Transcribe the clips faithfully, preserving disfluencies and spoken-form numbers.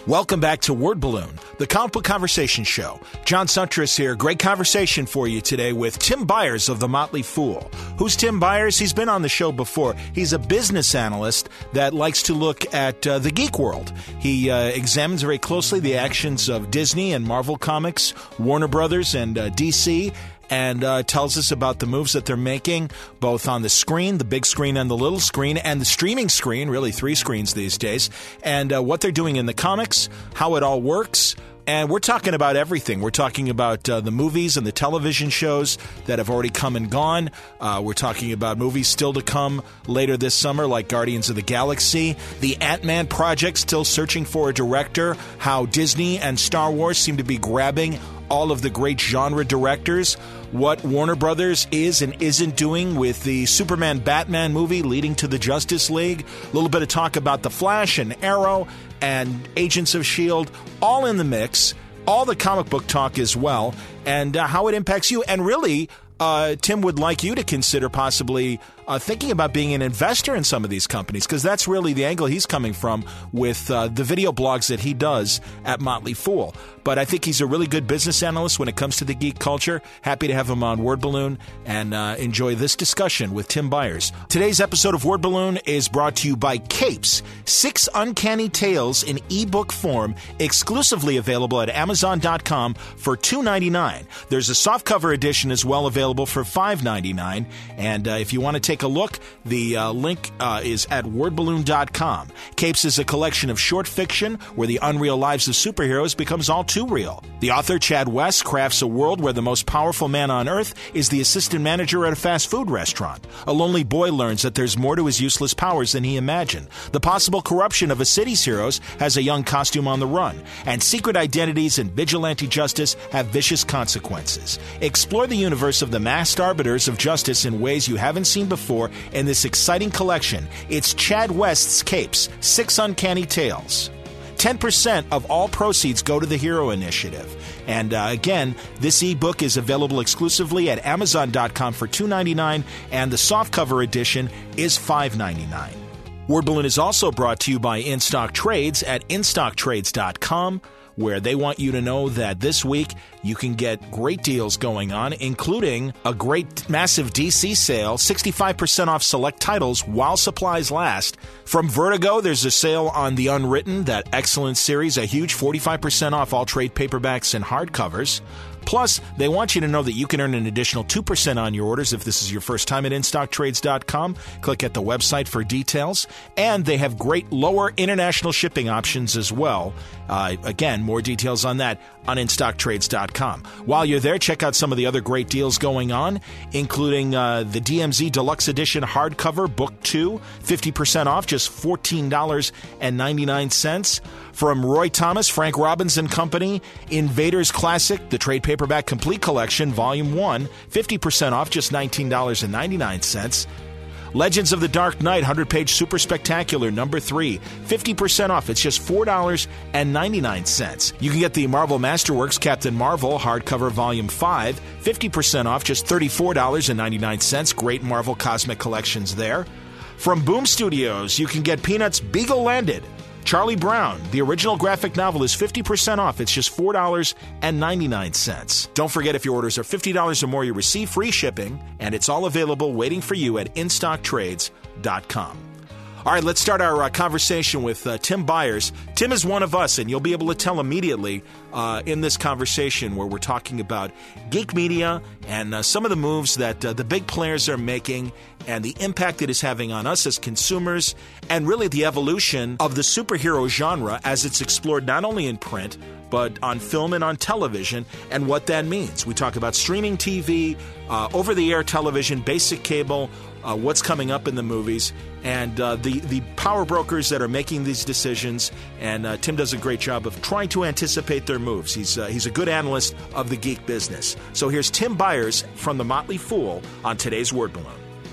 Welcome back to Word Balloon, the comic book conversation show. John Suntress here. Great conversation for you today with Tim Byers of The Motley Fool. Who's Tim Byers? He's been on the show before. He's a business analyst that likes to look at uh, the geek world. He uh, examines very closely the actions of Disney and Marvel Comics, Warner Brothers, and uh, D C, and uh, tells us about the moves that they're making, both on the screen, the big screen and the little screen, and the streaming screen, really three screens these days, and uh, what they're doing in the comics, how it all works. And we're talking about everything. We're talking about uh, the movies and the television shows that have already come and gone. Uh, we're talking about movies still to come later this summer, like Guardians of the Galaxy. The Ant-Man project, still searching for a director. How Disney and Star Wars seem to be grabbing all of the great genre directors. What Warner Brothers is and isn't doing with the Superman-Batman movie leading to the Justice League. A little bit of talk about The Flash and Arrow and Agents of S H I E L D, all in the mix. All the comic book talk as well, and uh, how it impacts you. And really, uh, Tim would like you to consider possibly uh, thinking about being an investor in some of these companies, because that's really the angle he's coming from with uh, the video blogs that he does at Motley Fool. But I think he's a really good business analyst when it comes to the geek culture. Happy to have him on Word Balloon and uh, enjoy this discussion with Tim Byers. Today's episode of Word Balloon is brought to you by Capes, Six Uncanny Tales in ebook form, exclusively available at Amazon dot com for two dollars and ninety-nine cents. There's a softcover edition as well available for five dollars and ninety-nine cents. And uh, if you want to take a look, the uh, link uh, is at word balloon dot com. Capes is a collection of short fiction where the unreal lives of superheroes becomes all too real. The author, Chad West, crafts a world where the most powerful man on Earth is the assistant manager at a fast food restaurant. A lonely boy learns that there's more to his useless powers than he imagined. The possible corruption of a city's heroes has a young costume on the run. And secret identities and vigilante justice have vicious consequences. Explore the universe of the masked arbiters of justice in ways you haven't seen before in this exciting collection. It's Chad West's Capes, Six Uncanny Tales. ten percent of all proceeds go to the Hero Initiative. And uh, again, this ebook is available exclusively at Amazon dot com for two dollars and ninety-nine cents, and the softcover edition is five dollars and ninety-nine cents. Word Balloon is also brought to you by In Stock Trades at in stock trades dot com, where they want you to know that this week you can get great deals going on, including a great massive D C sale, sixty-five percent off select titles while supplies last. From Vertigo, there's a sale on The Unwritten, that excellent series, a huge forty-five percent off all trade paperbacks and hardcovers. Plus, they want you to know that you can earn an additional two percent on your orders if this is your first time at in stock trades dot com. Click at the website for details. And they have great lower international shipping options as well. Uh, again, more details on that on in stock trades dot com. While you're there, check out some of the other great deals going on, including uh, the D M Z Deluxe Edition hardcover, Book two, fifty percent off, just fourteen dollars and ninety-nine cents. From Roy Thomas, Frank Robbins and Company, Invaders Classic, the trade paperback complete collection, Volume one, fifty percent off, just nineteen dollars and ninety-nine cents. Legends of the Dark Knight, one hundred page Super Spectacular, number three, fifty percent off. It's just four dollars and ninety-nine cents. You can get the Marvel Masterworks Captain Marvel, hardcover volume five, fifty percent off, just thirty-four dollars and ninety-nine cents. Great Marvel Cosmic Collections there. From Boom Studios, you can get Peanuts Beagle Landed. Charlie Brown, the original graphic novel, is fifty percent off. It's just four dollars and ninety-nine cents. Don't forget, if your orders are fifty dollars or more, you receive free shipping, and it's all available waiting for you at in stock trades dot com. All right, let's start our uh, conversation with uh, Tim Byers. Tim is one of us, and you'll be able to tell immediately uh, in this conversation where we're talking about geek media and uh, some of the moves that uh, the big players are making and the impact it is having on us as consumers, and really the evolution of the superhero genre as it's explored not only in print, but on film and on television, and what that means. We talk about streaming T V, uh, over-the-air television, basic cable, uh, what's coming up in the movies, and uh, the, the power brokers that are making these decisions. And uh, Tim does a great job of trying to anticipate their moves. He's, uh, he's a good analyst of the geek business. So here's Tim Byers from The Motley Fool on today's Word Balloon.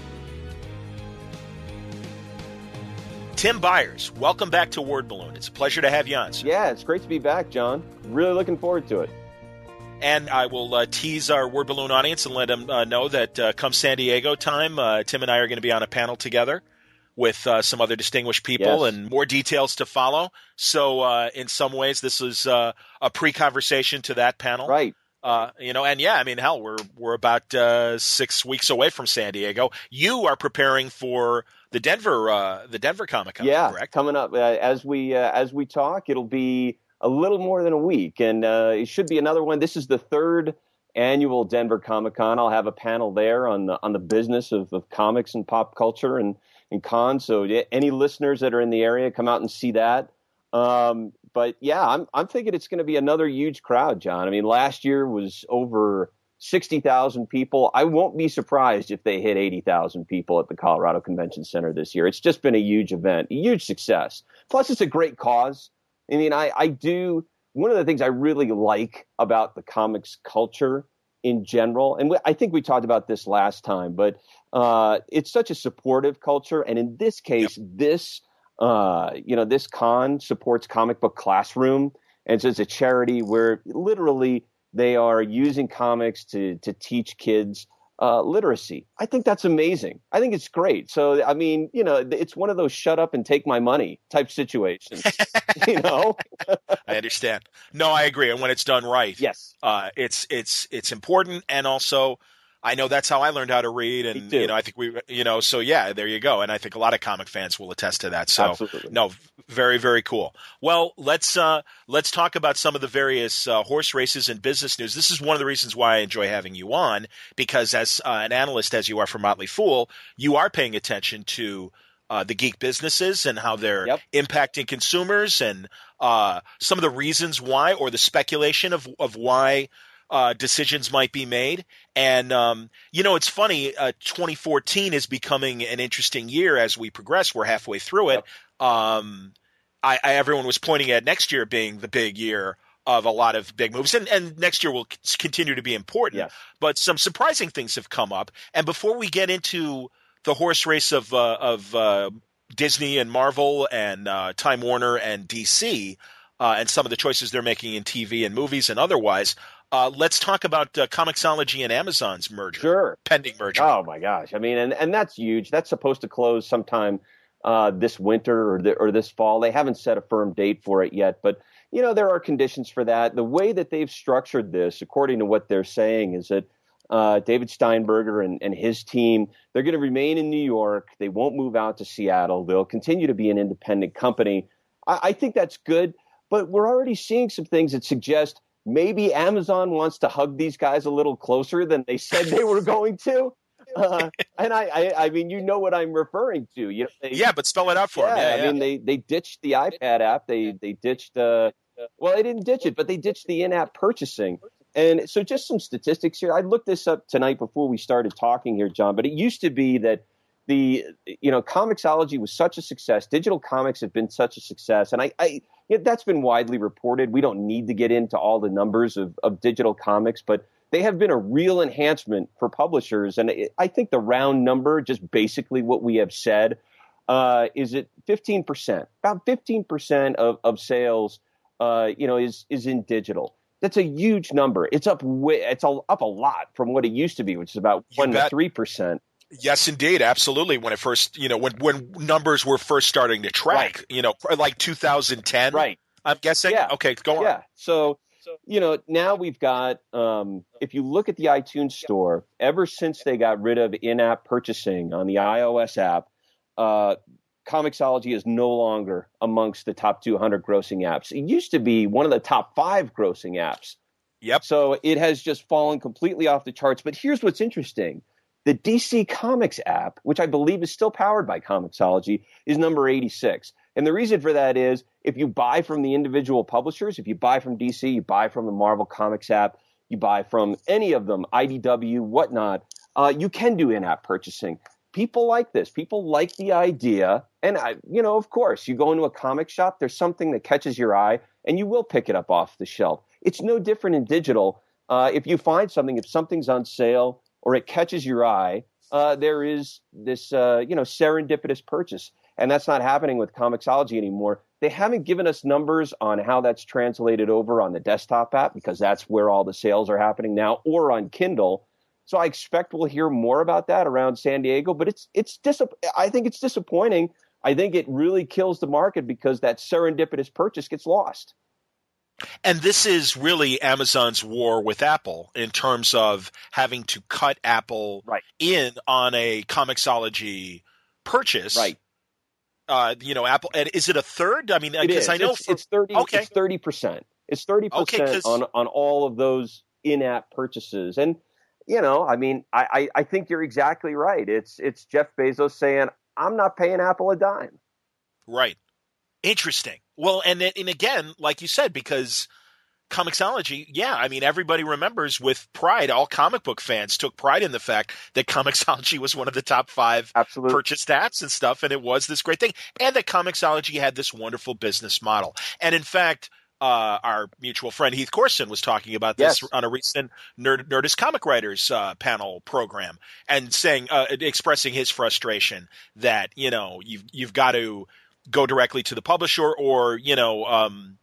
Tim Byers, welcome back to Word Balloon. It's a pleasure to have you on, sir. Yeah, it's great to be back, John. Really looking forward to it. And I will uh, tease our Word Balloon audience and let them uh, know that uh, come San Diego time, uh, Tim and I are going to be on a panel together with uh, some other distinguished people Yes. and more details to follow. So uh, in some ways, this is uh, a pre-conversation to that panel. Right. Uh, you know, and yeah, I mean, hell, we're we're about uh, six weeks away from San Diego. You are preparing for the Denver uh, the Denver Comic Con, yeah, correct? Coming up uh, as we uh, as we talk, it'll be a little more than a week, and uh, it should be another one. This is the third annual Denver Comic Con. I'll have a panel there on the on the business of, of comics and pop culture and and cons. So any listeners that are in the area, come out and see that. Um, but yeah, I'm I'm thinking it's going to be another huge crowd, John. I mean, last year was over sixty thousand people. I won't be surprised if they hit eighty thousand people at the Colorado Convention Center this year. It's just been a huge event, a huge success. Plus, it's a great cause. I mean, I, I do one of the things I really like about the comics culture in general, and we, I think we talked about this last time, but uh, it's such a supportive culture. And in this case, yep. this Uh, you know, this con supports Comic Book Classroom, and so it's a charity where literally they are using comics to to teach kids uh, literacy. I think that's amazing. I think it's great. So, I mean, you know, it's one of those shut up and take my money type situations, you know? I understand. No, I agree. And when it's done right, yes, uh, it's it's it's important, and also I know that's how I learned how to read, and you know, I think we, you know, so yeah, there you go. And I think a lot of comic fans will attest to that. So, Absolutely. no, very, very cool. Well, let's uh, let's talk about some of the various uh, horse races and business news. This is one of the reasons why I enjoy having you on, because as uh, an analyst, as you are for Motley Fool, you are paying attention to uh, the geek businesses and how they're yep. impacting consumers, and uh, some of the reasons why, or the speculation of of why. Uh, decisions might be made. And, um, you know, it's funny, uh, twenty fourteen is becoming an interesting year as we progress. We're halfway through it. Yep. Um, I, I, everyone was pointing at next year being the big year of a lot of big moves, and, and next year will c- continue to be important. Yes. But some surprising things have come up. And before we get into the horse race of, uh, of uh, Disney and Marvel and uh, Time Warner and D C uh, and some of the choices they're making in T V and movies and otherwise, Uh, let's talk about uh, Comixology and Amazon's merger. Sure. Pending merger. Oh, my gosh. I mean, and, and that's huge. That's supposed to close sometime uh, this winter or, the, or this fall. They haven't set a firm date for it yet. But, you know, there are conditions for that. The way that they've structured this, according to what they're saying, is that uh, David Steinberger and, and his team, they're going to remain in New York. They won't move out to Seattle. They'll continue to be an independent company. I, I think that's good. But we're already seeing some things that suggest maybe Amazon wants to hug these guys a little closer than they said they were going to. Uh, and I, I, I mean, you know what I'm referring to. You know, they, yeah, but spell it out for yeah, them. Yeah, I yeah. mean, they, they ditched the iPad app. They they ditched, uh, well, they didn't ditch it, but they ditched the in-app purchasing. And so just some statistics here. I looked this up tonight before we started talking here, John, but it used to be that the, you know, Comixology was such a success. Digital comics have been such a success. And I, I yeah, that's been widely reported. We don't need to get into all the numbers of, of digital comics, but they have been a real enhancement for publishers. And it, I think the round number, just basically what we have said, uh, is at fifteen percent. About fifteen percent of, of sales, uh, you know, is is in digital. That's a huge number. It's up way, it's a, up a lot from what it used to be, which is about You one bet. to three percent. Yes, indeed. Absolutely. When it first, you know, when, when numbers were first starting to track, Right. you know, like two thousand ten, Right. I'm guessing. Yeah. Okay, go on. Yeah. So, you know, now we've got, um, if you look at the iTunes store, ever since they got rid of in-app purchasing on the iOS app, uh, Comixology is no longer amongst the top two hundred grossing apps. It used to be one of the top five grossing apps. Yep. So it has just fallen completely off the charts. But here's what's interesting. The D C Comics app, which I believe is still powered by Comixology, is number eighty-six. And the reason for that is if you buy from the individual publishers, if you buy from D C, you buy from the Marvel Comics app, you buy from any of them, I D W, whatnot, uh, you can do in-app purchasing. People like this. People like the idea. And, I, you know, of course, you go into a comic shop, there's something that catches your eye, and you will pick it up off the shelf. It's no different in digital. Uh, if you find something, if something's on sale or it catches your eye, uh, there is this, uh, you know, serendipitous purchase. And that's not happening with Comixology anymore. They haven't given us numbers on how that's translated over on the desktop app, because that's where all the sales are happening now, or on Kindle. So I expect we'll hear more about that around San Diego, but it's it's dis- I think it's disappointing. I think it really kills the market because that serendipitous purchase gets lost. And this is really Amazon's war with Apple in terms of having to cut Apple right. in on a Comixology purchase. Right. Uh, you know, Apple. And is it a third? I mean, because I know it's, for, it's thirty. Okay. It's thirty percent. It's thirty percent okay, on on all of those in-app purchases. And you know, I mean, I, I I think you're exactly right. It's it's Jeff Bezos saying, I'm not paying Apple a dime. Right. Interesting. Well, and and again, like you said, because Comixology, yeah, I mean, everybody remembers with pride, all comic book fans took pride in the fact that Comixology was one of the top five Absolutely. purchase stats and stuff, and it was this great thing. And that Comixology had this wonderful business model. And in fact, uh, our mutual friend Heath Corson was talking about this yes. on a recent Nerd, Nerdist Comic Writers uh, panel program and saying, uh, expressing his frustration that, you know, you've, you've got to go directly to the publisher or, you know, um,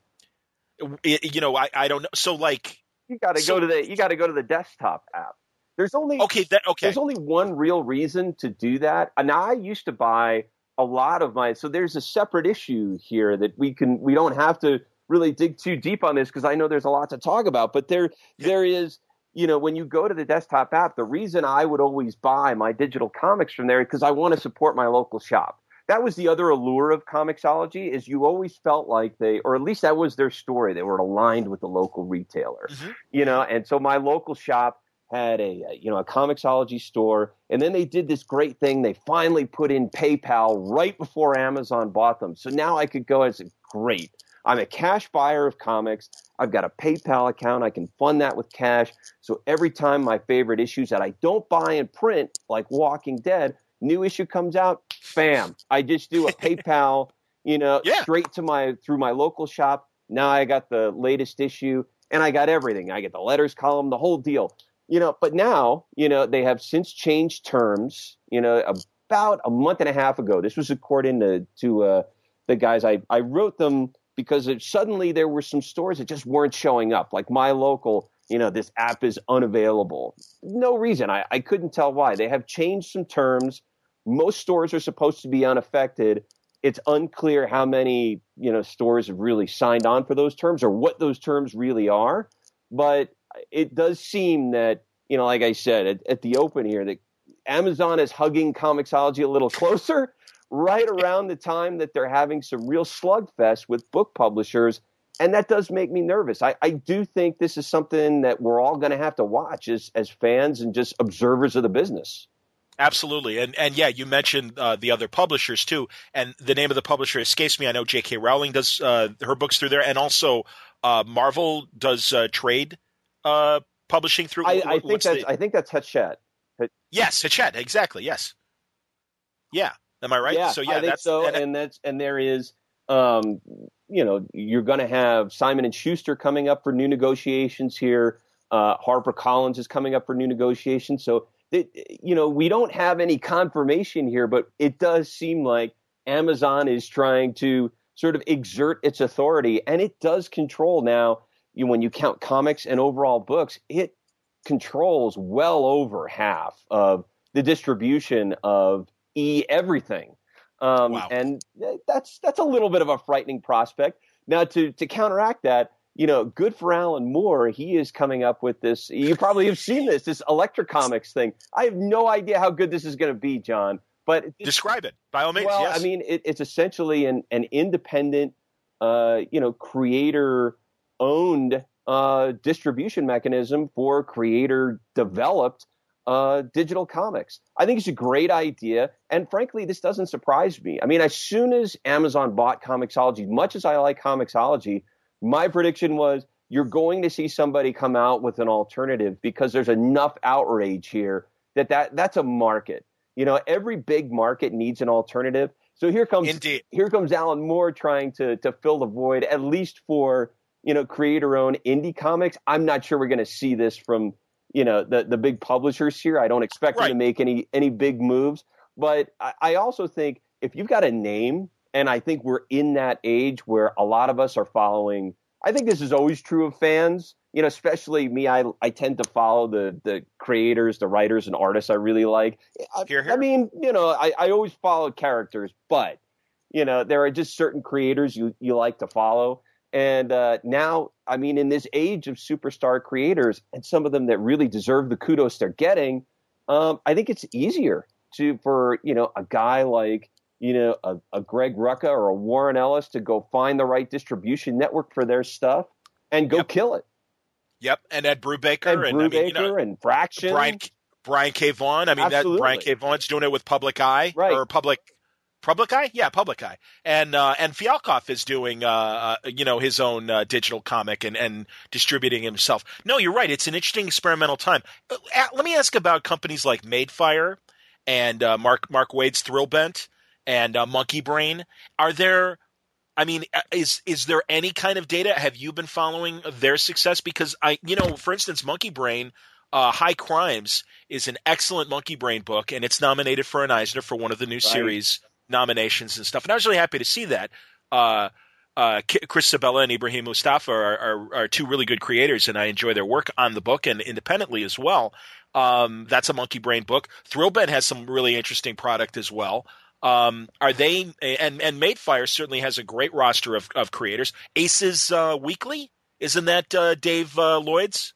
it, you know, I, I don't know. So like, you got to so, go to the, you got to go to the desktop app. There's only, okay, that, okay. There's only one real reason to do that. And I used to buy a lot of my, so there's a separate issue here that we can, we don't have to really dig too deep on this because I know there's a lot to talk about, but there, yeah. there is, you know, when you go to the desktop app, the reason I would always buy my digital comics from there is because I want to support my local shop. That was the other allure of Comixology is you always felt like they, or at least that was their story. They were aligned with the local retailer, mm-hmm. you know, and so my local shop had a, you know, a Comixology store. And then they did this great thing. They finally put in PayPal right before Amazon bought them. So now I could go and say, great, I'm a cash buyer of comics. I've got a PayPal account. I can fund that with cash. So every time my favorite issues that I don't buy in print, like Walking Dead, new issue comes out, bam, I just do a PayPal, you know, yeah. straight to my, through my local shop. Now I got the latest issue and I got everything. I get the letters column, the whole deal, you know, but now, you know, they have since changed terms, you know, about a month and a half ago. This was according to, to uh, the guys, I, I wrote them because it, suddenly there were some stores that just weren't showing up, like my local, you know, this app is unavailable. No reason. I, I couldn't tell why. They have changed some terms. Most stores are supposed to be unaffected. It's unclear how many, you know, stores have really signed on for those terms or what those terms really are. But it does seem that, you know, like I said at, at the open here, that Amazon is hugging Comixology a little closer right around the time that they're having some real slugfest with book publishers. And that does make me nervous. I, I do think this is something that we're all going to have to watch as, as fans and just observers of the business. Absolutely. And, and yeah, you mentioned uh, the other publishers too. And the name of the publisher escapes me. I know J K Rowling does uh, her books through there. And also uh, Marvel does uh, trade uh, publishing through. I, I, think that's, the... I think that's Hachette. Yes, Hachette. Exactly. Yes. Yeah. Am I right? Yeah, so, yeah, I think that's, so. And, and, that's, and there is, um, you know, you're going to have Simon and Schuster coming up for new negotiations here. Uh, HarperCollins is coming up for new negotiations. So, it, you know, we don't have any confirmation here, but it does seem like Amazon is trying to sort of exert its authority, and it does control now. You know, when you count comics and overall books, it controls well over half of the distribution of e everything. Um, wow. And that's that's a little bit of a frightening prospect. Now, to to counteract that, you know, good for Alan Moore. He is coming up with this. You probably have seen this, this Electra Comics thing. I have no idea how good this is going to be, John. But describe it by all means. Well, yes. I mean, it, it's essentially an an independent, uh, you know, creator-owned uh, distribution mechanism for creator-developed uh, digital comics. I think it's a great idea, and frankly, this doesn't surprise me. I mean, as soon as Amazon bought Comixology, much as I like Comixology, my prediction was you're going to see somebody come out with an alternative because there's enough outrage here that, that that's a market. You know, every big market needs an alternative. So here comes Indeed. here comes Alan Moore trying to to fill the void, at least for, you know, creator-owned indie comics. I'm not sure we're going to see this from, you know, the, the big publishers here. I don't expect right. them to make any any big moves. But I, I also think if you've got a name, and I think we're in that age where a lot of us are following, I think this is always true of fans, you know, especially me, I I tend to follow the the creators, the writers, and artists I really like. I, Hear, hear. I mean, you know, I, I always follow characters, but you know, there are just certain creators you you like to follow. And uh, now, I mean, in this age of superstar creators, and some of them that really deserve the kudos they're getting, um, I think it's easier to for you know a guy like you know a, a Greg Rucka or a Warren Ellis to go find the right distribution network for their stuff and go Yep. kill it. Yep, and Ed Brubaker And and, Brubaker I mean, you know, and Fraction. Brian Brian K. Vaughan. I mean, that Absolutely. Brian K. Vaughan's doing it with Public Eye Right. or Public Public Eye, yeah, Public Eye, and uh, and Fialkov is doing uh, uh, you know his own uh, digital comic and and distributing himself. No, you're right. It's an interesting experimental time. Uh, let me ask about companies like Madefire and uh, Mark Mark Waid's Thrillbent and uh, Monkey Brain. Are there? I mean, is is there any kind of data? Have you been following their success? Because I, you know, for instance, Monkey Brain, uh, High Crimes is an excellent Monkey Brain book, and it's nominated for an Eisner for one of the new right. series nominations and stuff. And I was really happy to see that. Uh, uh, Chris Sabella and Ibrahim Mustafa are, are, are two really good creators, and I enjoy their work on the book and independently as well. Um, that's a Monkey Brain book. Thrillbent has some really interesting product as well. Um, are they and and Madefire certainly has a great roster of, of creators. Aces uh, Weekly, isn't that uh, Dave uh, Lloyd's?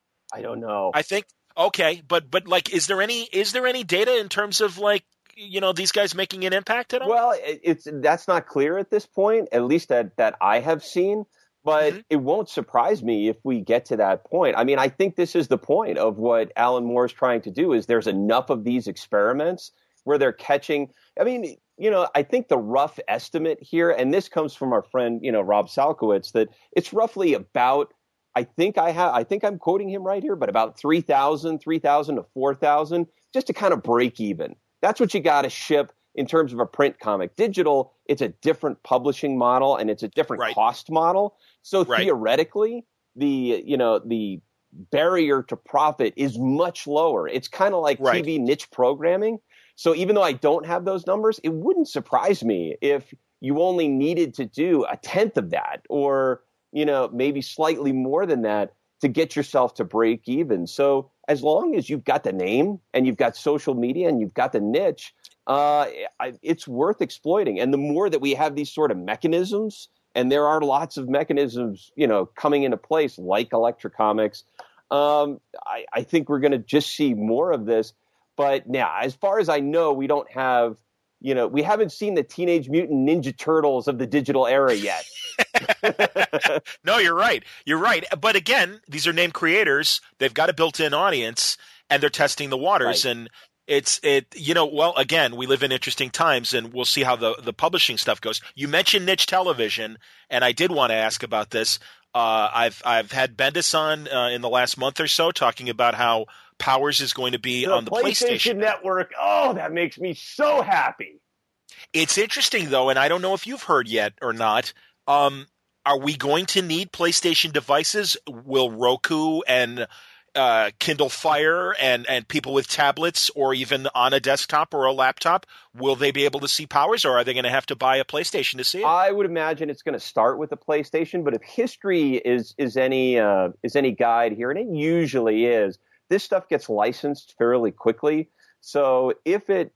I don't know. I think okay, but but like, is there any is there any data in terms of like you know these guys making an impact at all? Well, it, it's that's not clear at this point, at least that that I have seen. But mm-hmm. it won't surprise me if we get to that point. I mean, I think this is the point of what Alan Moore is trying to do. Is there's enough of these experiments where they're catching. I mean, you know, I think the rough estimate here, and this comes from our friend, you know, Rob Salkowitz, that it's roughly about, I think I have, I think I'm quoting him right here, but about three thousand, three thousand to four thousand, just to kind of break even. That's what you got to ship in terms of a print comic. Digital, it's a different publishing model and it's a different right. cost model. So right. theoretically, the, you know, the barrier to profit is much lower. It's kind of like right. T V niche programming. So even though I don't have those numbers, it wouldn't surprise me if you only needed to do a tenth of that or, you know, maybe slightly more than that to get yourself to break even. So as long as you've got the name and you've got social media and you've got the niche, uh, it's worth exploiting. And the more that we have these sort of mechanisms, and there are lots of mechanisms, you know, coming into place like Electra Comics, um, I, I think we're going to just see more of this. But now, as far as I know, we don't have, you know, we haven't seen the Teenage Mutant Ninja Turtles of the digital era yet. No, you're right. You're right. But again, these are named creators. They've got a built-in audience, and they're testing the waters. Right. And it's, it, you know, well, again, we live in interesting times, and we'll see how the, the publishing stuff goes. You mentioned niche television, and I did want to ask about this. Uh, I've I've had Bendis on uh, in the last month or so talking about how Powers is going to be the on the PlayStation, PlayStation Network. Oh, that makes me so happy. It's interesting, though, and I don't know if you've heard yet or not. Um, are we going to need PlayStation devices? Will Roku and uh, Kindle Fire and, and people with tablets or even on a desktop or a laptop, will they be able to see Powers, or are they going to have to buy a PlayStation to see it? I would imagine it's going to start with the PlayStation, but if history is is any uh, is any guide here, and it usually is, this stuff gets licensed fairly quickly. So if it,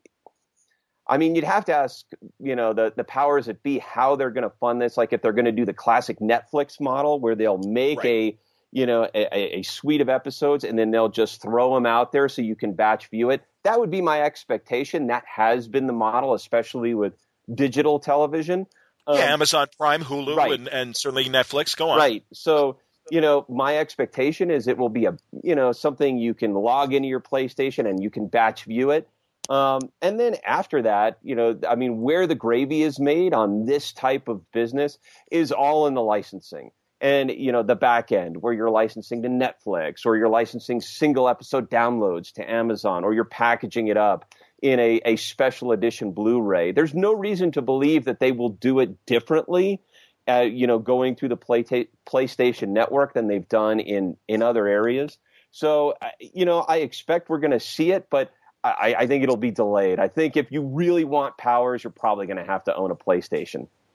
I mean, you'd have to ask, you know, the, the powers that be how they're going to fund this. Like if they're going to do the classic Netflix model where they'll make right. a, you know, a, a suite of episodes and then they'll just throw them out there so you can batch view it. That would be my expectation. That has been the model, especially with digital television. Um, yeah, Amazon Prime, Hulu, right. and, and certainly Netflix. Go on. Right. So, you know, my expectation is it will be a, you know, something you can log into your PlayStation and you can batch view it. Um, and then after that, you know, I mean, where the gravy is made on this type of business is all in the licensing and, you know, the back end where you're licensing to Netflix or you're licensing single episode downloads to Amazon or you're packaging it up in a, a special edition Blu-ray. There's no reason to believe that they will do it differently. Uh, you know, going through the Play ta- PlayStation Network than they've done in, in other areas. So, uh, you know, I expect we're going to see it, but I, I think it'll be delayed. I think if you really want Powers, you're probably going to have to own a PlayStation.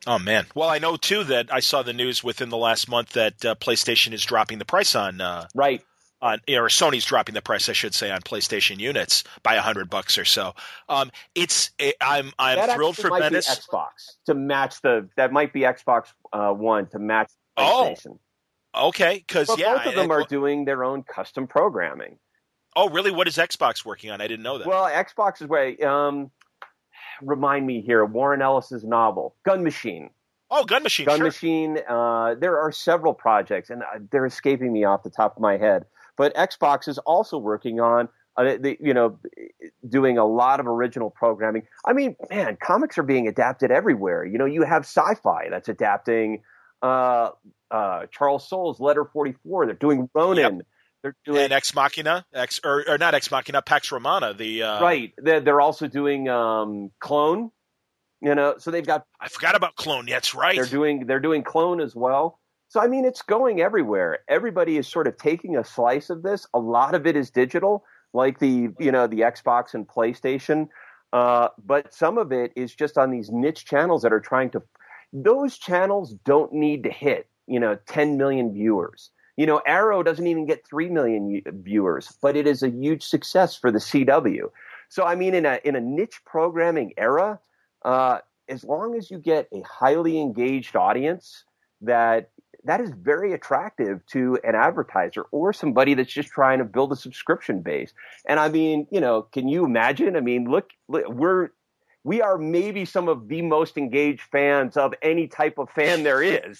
Oh, man. Well, I know, too, that I saw the news within the last month that uh, PlayStation is dropping the price on uh, – Right. On, or Sony's dropping the price, I should say, on PlayStation units by a hundred bucks or so. Um, it's it, I'm I'm that thrilled for might Bendis. Be Xbox to match the that might be Xbox uh, One to match PlayStation. Oh, okay, because yeah, both of them I, are doing their own custom programming. Oh, really? What is Xbox working on? I didn't know that. Well, Xbox is way. Um, remind me here, Warren Ellis's novel, Gun Machine. Oh, Gun Machine. Gun sure. Machine. Uh, there are several projects, and they're escaping me off the top of my head. But Xbox is also working on, uh, the, you know, doing a lot of original programming. I mean, man, comics are being adapted everywhere. You know, you have Sci-Fi that's adapting uh, uh, Charles Soule's Letter forty-four. They're doing Ronin. Yep. They're doing and Ex Machina, Ex or, or not Ex Machina, Pax Romana. The uh, right. They're, they're also doing um, Clone. You know, so they've got. I forgot about Clone. That's right. They're doing they're doing Clone as well. So, I mean, it's going everywhere. Everybody is sort of taking a slice of this. A lot of it is digital, like the, you know, the Xbox and PlayStation. Uh, but some of it is just on these niche channels that are trying to – those channels don't need to hit, you know, ten million viewers. You know, Arrow doesn't even get three million viewers, but it is a huge success for the C W. So, I mean, in a in a niche programming era, uh, as long as you get a highly engaged audience that – that is very attractive to an advertiser or somebody that's just trying to build a subscription base. And I mean, you know, can you imagine? I mean, look, look we're we are maybe some of the most engaged fans of any type of fan there is.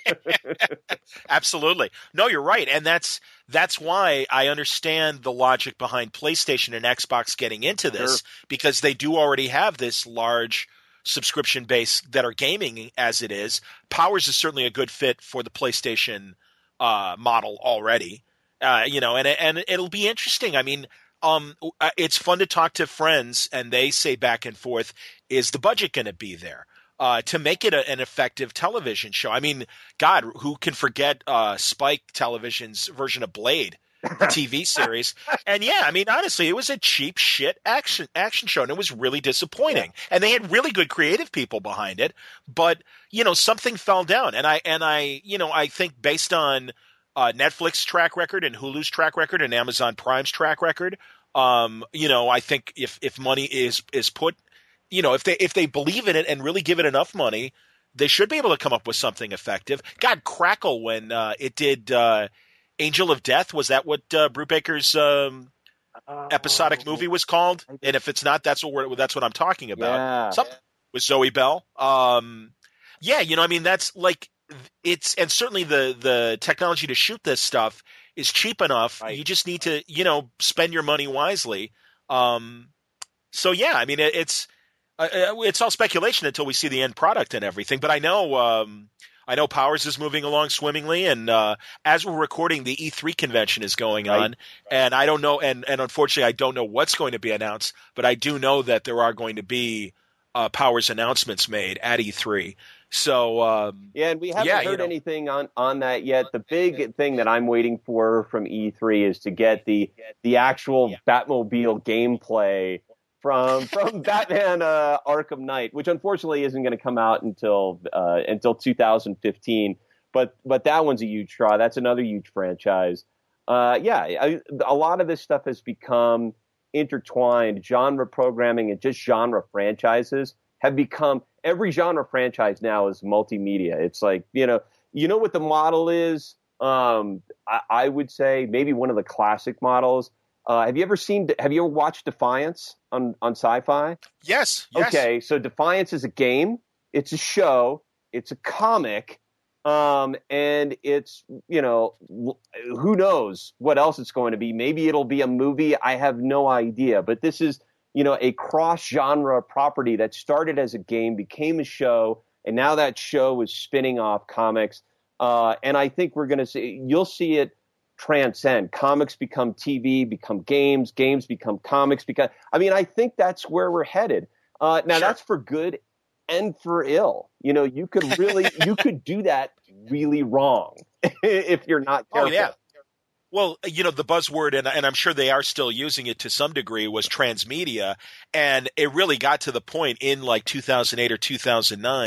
Absolutely. No, you're right. And that's that's why I understand the logic behind PlayStation and Xbox getting into this, sure. because they do already have this large subscription base that are gaming as it is. Powers is certainly a good fit for the PlayStation uh, model already, uh, you know, and and it'll be interesting. I mean, um, it's fun to talk to friends, and they say back and forth, is the budget going to be there uh, to make it a, an effective television show? I mean, God, who can forget uh, Spike Television's version of Blade? The T V series. And yeah, I mean, honestly, it was a cheap shit action action show, and it was really disappointing. Yeah. And they had really good creative people behind it, but you know, something fell down. And I and I, you know, I think based on uh, Netflix's track record and Hulu's track record and Amazon Prime's track record, um, you know, I think if if money is is put, you know, if they if they believe in it and really give it enough money, they should be able to come up with something effective. God, Crackle when uh, it did. Uh, Angel of Death, was that what uh, Brubaker's um, uh, episodic movie was called? And if it's not, that's what we're, that's what I'm talking about. Yeah. Something with Zoe Bell. Um, yeah, you know, I mean, that's like it's and certainly the the technology to shoot this stuff is cheap enough. Right. You just need to, you know, spend your money wisely. Um, so yeah, I mean, it, it's uh, it's all speculation until we see the end product and everything. But I know. Um, I know Powers is moving along swimmingly, and uh, as we're recording, the E three convention is going on, right. and I don't know, and, and unfortunately, I don't know what's going to be announced, but I do know that there are going to be uh, Powers announcements made at E three. So um, yeah, and we haven't yeah, heard you know. anything on, on that yet. The big thing that I'm waiting for from E three is to get the the actual yeah. Batmobile gameplay. From from Batman uh, Arkham Knight, which unfortunately isn't going to come out until uh, until two thousand fifteen, but but that one's a huge draw. That's another huge franchise. Uh, yeah, I, a lot of this stuff has become intertwined. Genre programming and just genre franchises have become every genre franchise now is multimedia. It's like you know you know what the model is. Um, I, I would say maybe one of the classic models. Uh, have you ever seen? Have you ever watched Defiance on, on Sci-Fi? Yes, yes. Okay, so Defiance is a game. It's a show. It's a comic, um, and it's you know who knows what else it's going to be. Maybe it'll be a movie. I have no idea. But this is you know a cross-genre property that started as a game, became a show, and now that show is spinning off comics. Uh, and I think we're going to see. You'll see it. Transcend. Comics become T V, become games, games become comics. Because I mean, I think that's where we're headed. Uh, now, sure. That's for good and for ill. You know, you could really, you could do that really wrong if you're not careful. Oh, yeah. Well, you know, the buzzword, and, and I'm sure they are still using it to some degree, was transmedia. And it really got to the point in like two thousand eight or two thousand nine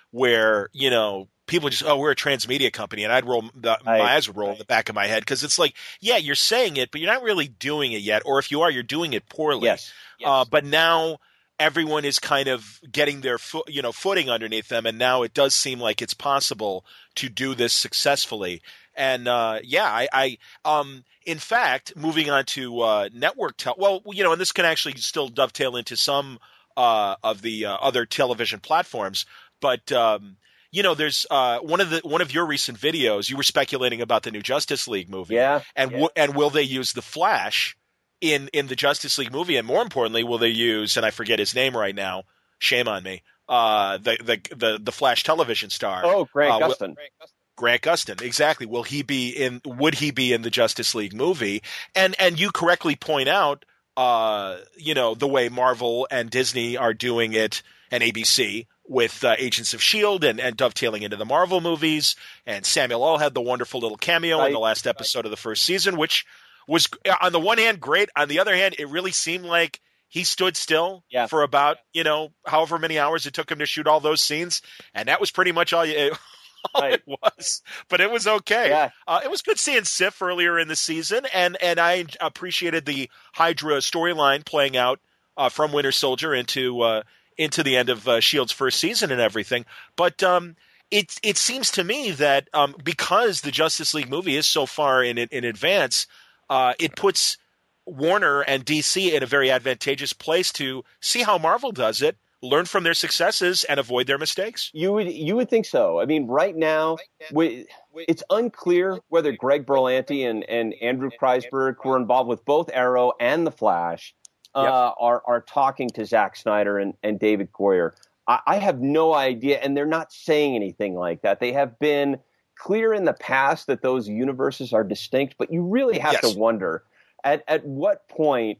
where, you know, people just, oh, we're a transmedia company, and I'd roll the, my I, eyes would roll in the back of my head, because it's like, yeah, you're saying it, but you're not really doing it yet, or if you are, you're doing it poorly. yes, yes. Uh, but now everyone is kind of getting their fo- you know footing underneath them, and now it does seem like it's possible to do this successfully. And uh, yeah, I, I um, in fact, moving on to uh, network tel- well, you know, and this can actually still dovetail into some uh, of the uh, other television platforms, but um, you know, there's uh, one of the one of your recent videos. You were speculating about the new Justice League movie, Yeah, and yeah. W- and will they use the Flash in in the Justice League movie, and more importantly, will they use, and I forget his name right now, shame on me, uh, the the the, the Flash television star. Oh, Grant uh, Gustin. Will, Grant Gustin, exactly. Will he be in? Would he be in the Justice League movie? And and you correctly point out, uh, you know, the way Marvel and Disney are doing it, and A B C with uh, Agents of S H I E L D and, and dovetailing into the Marvel movies. And Samuel L. had the wonderful little cameo Right. in the last episode of the first season, which was, on the one hand, great. On the other hand, it really seemed like he stood still Yeah. for about, you know, however many hours it took him to shoot all those scenes. And that was pretty much all, you, all Right. it was. But it was okay. Yeah. Uh, it was good seeing Sif earlier in the season, and, and I appreciated the Hydra storyline playing out uh, from Winter Soldier into uh, into the end of uh, S H I E L D's first season and everything. But um, it it seems to me that um, because the Justice League movie is so far in in advance, uh, it puts Warner and D C in a very advantageous place to see how Marvel does it, learn from their successes, and avoid their mistakes. You would you would think so. I mean, right now, we, it's unclear whether Greg Berlanti and, and Andrew Kreisberg, who are involved with both Arrow and The Flash, uh, Yep. are are talking to Zack Snyder and, and David Goyer. I, I have no idea, and they're not saying anything like that. They have been clear in the past that those universes are distinct, but you really have Yes. to wonder at at what point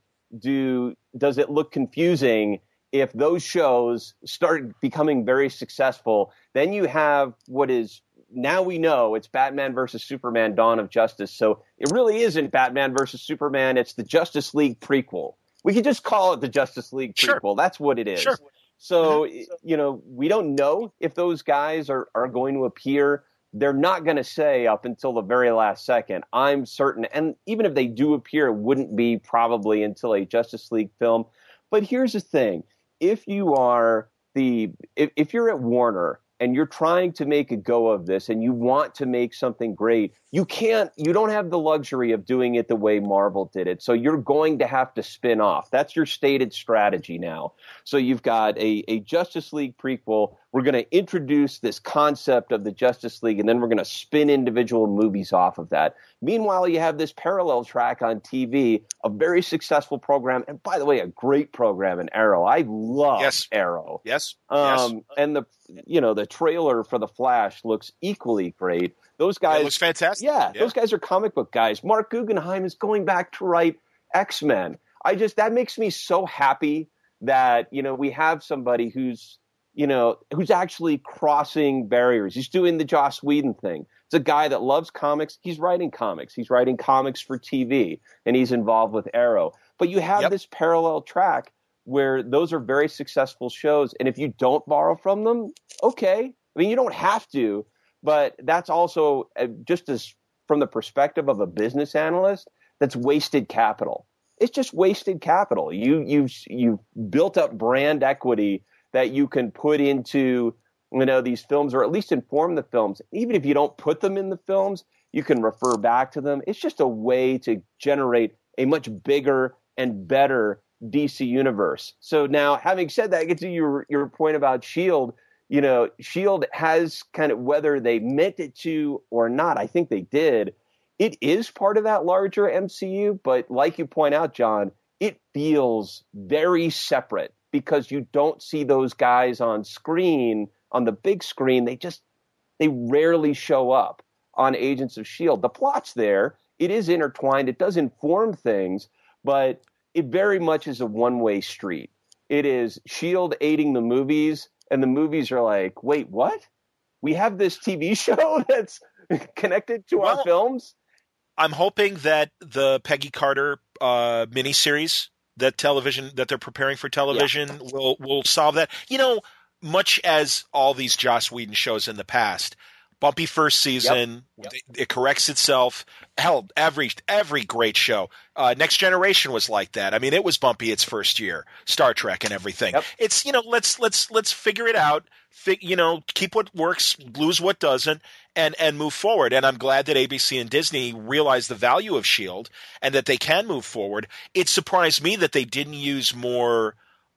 do does it look confusing if those shows start becoming very successful? Then you have what is now we know it's Batman versus Superman: Dawn of Justice. So it really isn't Batman versus Superman. It's the Justice League prequel. We could just call it the Justice League prequel. Sure. That's what it is. Sure. So, you know, we don't know if those guys are, are going to appear. They're not going to say up until the very last second. I'm certain. And even if they do appear, it wouldn't be probably until a Justice League film. But here's the thing. If you are the if, if you're at Warner and you're trying to make a go of this and you want to make something great, you can't you don't have the luxury of doing it the way Marvel did it. So you're going to have to spin off. That's your stated strategy now. So you've got a, a Justice League prequel. We're going to introduce this concept of the Justice League, and then we're going to spin individual movies off of that. Meanwhile, you have this parallel track on T V, a very successful program, and by the way, a great program in Arrow. I love Yes. Arrow. Yes. Um, yes. And the you know the trailer for the Flash looks equally great. Those guys, It looks fantastic. yeah, those guys are comic book guys. Mark Guggenheim is going back to write X-Men. I just that makes me so happy that you know we have somebody who's you know who's actually crossing barriers. He's doing the Joss Whedon thing. It's a guy that loves comics. He's writing comics. He's writing comics for T V, and he's involved with Arrow. But you have Yep. this parallel track where those are very successful shows, and if you don't borrow from them, okay. I mean, you don't have to, but that's also uh, just as from the perspective of a business analyst, that's wasted capital. It's just wasted capital. You you've you've built up brand equity that you can put into you know these films, or at least inform the films. Even if you don't put them in the films, you can refer back to them. It's just a way to generate a much bigger and better D C universe. So now, having said that, I get to your your point about S H I E L D. You know, S H I E L D has kind of, whether they meant it to or not, I think they did. It is part of that larger M C U, but like you point out, John, it feels very separate because you don't see those guys on screen, on the big screen. They just, they rarely show up on Agents of S H I E L D. The plot's there. It is intertwined. It does inform things, but it very much is a one-way street. It is S H I E L D aiding the movies, and the movies are like, wait, what? We have this T V show that's connected to Well, our films? I'm hoping that the Peggy Carter uh, miniseries that television that they're preparing for television will will solve that. You know, much as all these Joss Whedon shows in the past, bumpy first season, yep. Yep. It, it corrects itself. Hell, every every great show. Uh, Next Generation was like that. I mean, it was bumpy its first year. Star Trek and everything. Yep. It's you know let's let's let's figure it out. Fi- you know, keep what works, lose what doesn't, and and move forward. And I'm glad that A B C and Disney realized the value of S H I E L D and that they can move forward. It surprised me that they didn't use more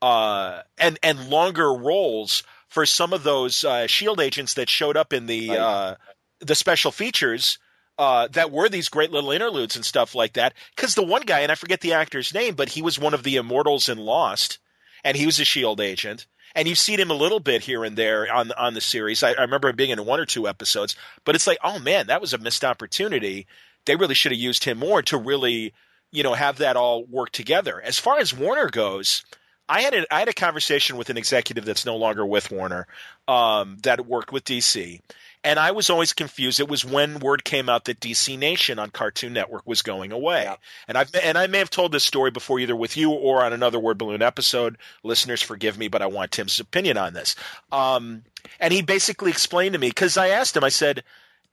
uh, and and longer roles for some of those uh, S H I E L D agents that showed up in the right. uh, the special features uh, that were these great little interludes and stuff like that. Because the one guy, and I forget the actor's name, but he was one of the Immortals in Lost, and he was a S H I E L D agent. And you've seen him a little bit here and there on on the series. I, I remember him being in one or two episodes. But it's like, oh, man, that was a missed opportunity. They really should have used him more to really, you know, have that all work together. As far as Warner goes, I had a, I had a conversation with an executive that's no longer with Warner um, that worked with D C, and I was always confused. It was when word came out that D C Nation on Cartoon Network was going away, yeah. and I and I may have told this story before, either with you or on another Word Balloon episode. Listeners, forgive me, but I want Tim's opinion on this. Um, and he basically explained to me, because I asked him, I said,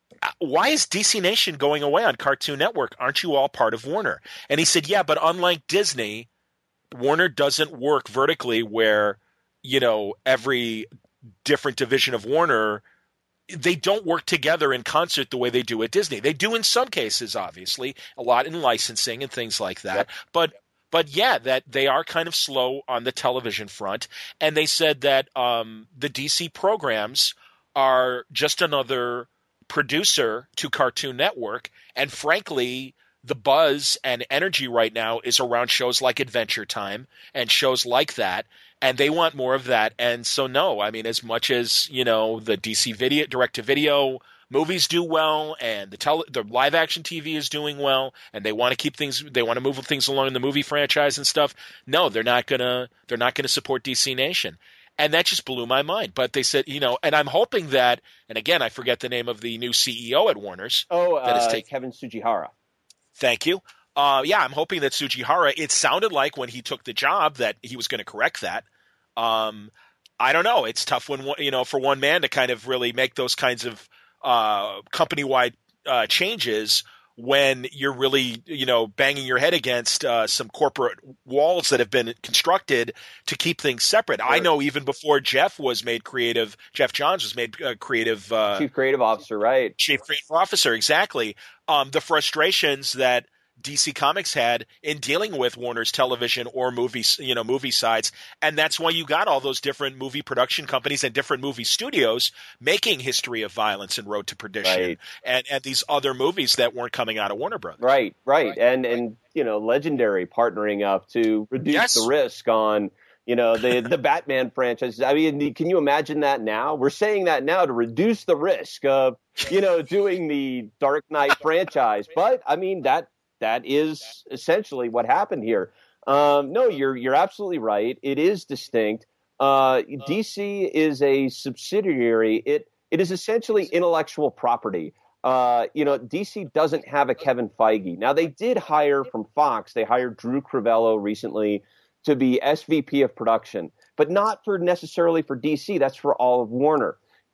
why is D C Nation going away on Cartoon Network? Aren't you all part of Warner? And he said, yeah, but unlike Disney, Warner doesn't work vertically where, you know, every different division of Warner, they don't work together in concert the way they do at Disney. They do in some cases, obviously, a lot in licensing and things like that. Yep. But but yeah, that they are kind of slow on the television front. And they said that um, the D C programs are just another producer to Cartoon Network. And frankly, the buzz and energy right now is around shows like Adventure Time and shows like that, and they want more of that. And so, no, I mean, as much as, you know, the D C video, direct-to-video movies do well, and the tele, the live-action T V is doing well, and they want to keep things, they want to move things along in the movie franchise and stuff. No, they're not gonna, they're not gonna support D C Nation. And that just blew my mind. But they said, you know, and I'm hoping that, and again, I forget the name of the new C E O at Warner's. Oh, uh, take- Kevin Tsujihara. Thank you. Uh, yeah, I'm hoping that Tsujihara, it sounded like when he took the job that he was going to correct that. Um, I don't know. It's tough when, you know, for one man to kind of really make those kinds of uh, company-wide uh, changes when you're really, you know, banging your head against uh, some corporate walls that have been constructed to keep things separate. Sure. I know even before Jeff was made creative, Jeff Johns was made uh, creative. Uh, Chief Creative Officer, right. Chief Creative Officer, exactly. Um, the frustrations that D C Comics had in dealing with Warner's television or movie, you know, movie sides. And that's why you got all those different movie production companies and different movie studios making History of Violence and Road to Perdition right. and, and these other movies that weren't coming out of Warner Brothers. Right, right. right. And, and, you know, Legendary partnering up to reduce yes. the risk on, you know, the, the Batman franchise. I mean, can you imagine that now? We're saying that now to reduce the risk of, you know, doing the Dark Knight franchise. But, I mean, that, That is essentially what happened here. Um, no, you're you're absolutely right. It is distinct. Uh, D C is a subsidiary. It it is essentially intellectual property. Uh, you know, D C doesn't have a Kevin Feige. Now, they did hire from Fox. They hired Drew Crivello recently to be S V P of production, but not for necessarily for D C. That's for all of Warner.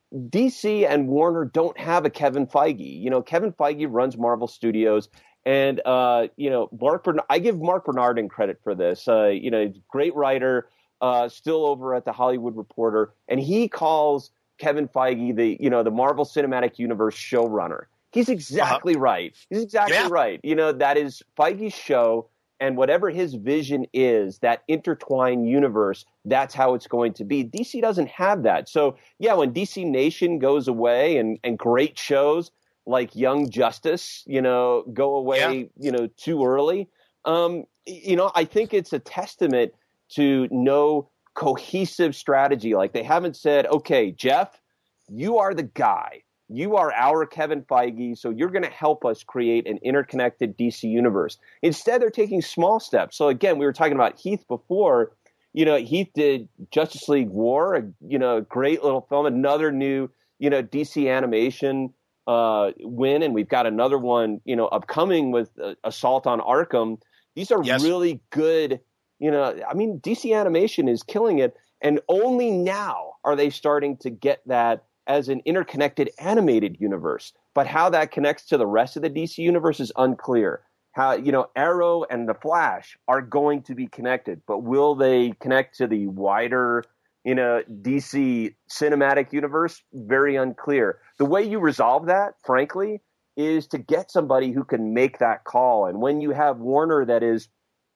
D C and Warner don't have a Kevin Feige. You know, Kevin Feige runs Marvel Studios. And, uh, you know, Mark Bern- I give Mark Bernardin credit for this. Uh, you know, great writer, uh, still over at the Hollywood Reporter. And he calls Kevin Feige the, you know, the Marvel Cinematic Universe showrunner. He's exactly uh-huh. right. He's exactly yeah. right. You know, that is Feige's show. And whatever his vision is, that intertwined universe, that's how it's going to be. D C doesn't have that. So, yeah, when D C Nation goes away and, and great shows like Young Justice, you know, go away, yeah. you know, too early. Um, you know, I think it's a testament to no cohesive strategy. Like they haven't said, okay, Jeff, you are the guy. You are our Kevin Feige, so you're going to help us create an interconnected D C universe. Instead, they're taking small steps. So again, we were talking about Heath before. You know, Heath did Justice League War, a, you know, great little film, another new, you know, D C animation uh, win, and we've got another one, you know, upcoming with uh, Assault on Arkham. These are yes. really good, you know, I mean, D C animation is killing it. And only now are they starting to get that as an interconnected animated universe. But how that connects to the rest of the D C universe is unclear. How, you know, Arrow and the Flash are going to be connected, but will they connect to the wider, you know, D C cinematic universe? Very unclear. The way you resolve that, frankly, is to get somebody who can make that call. And when you have Warner that is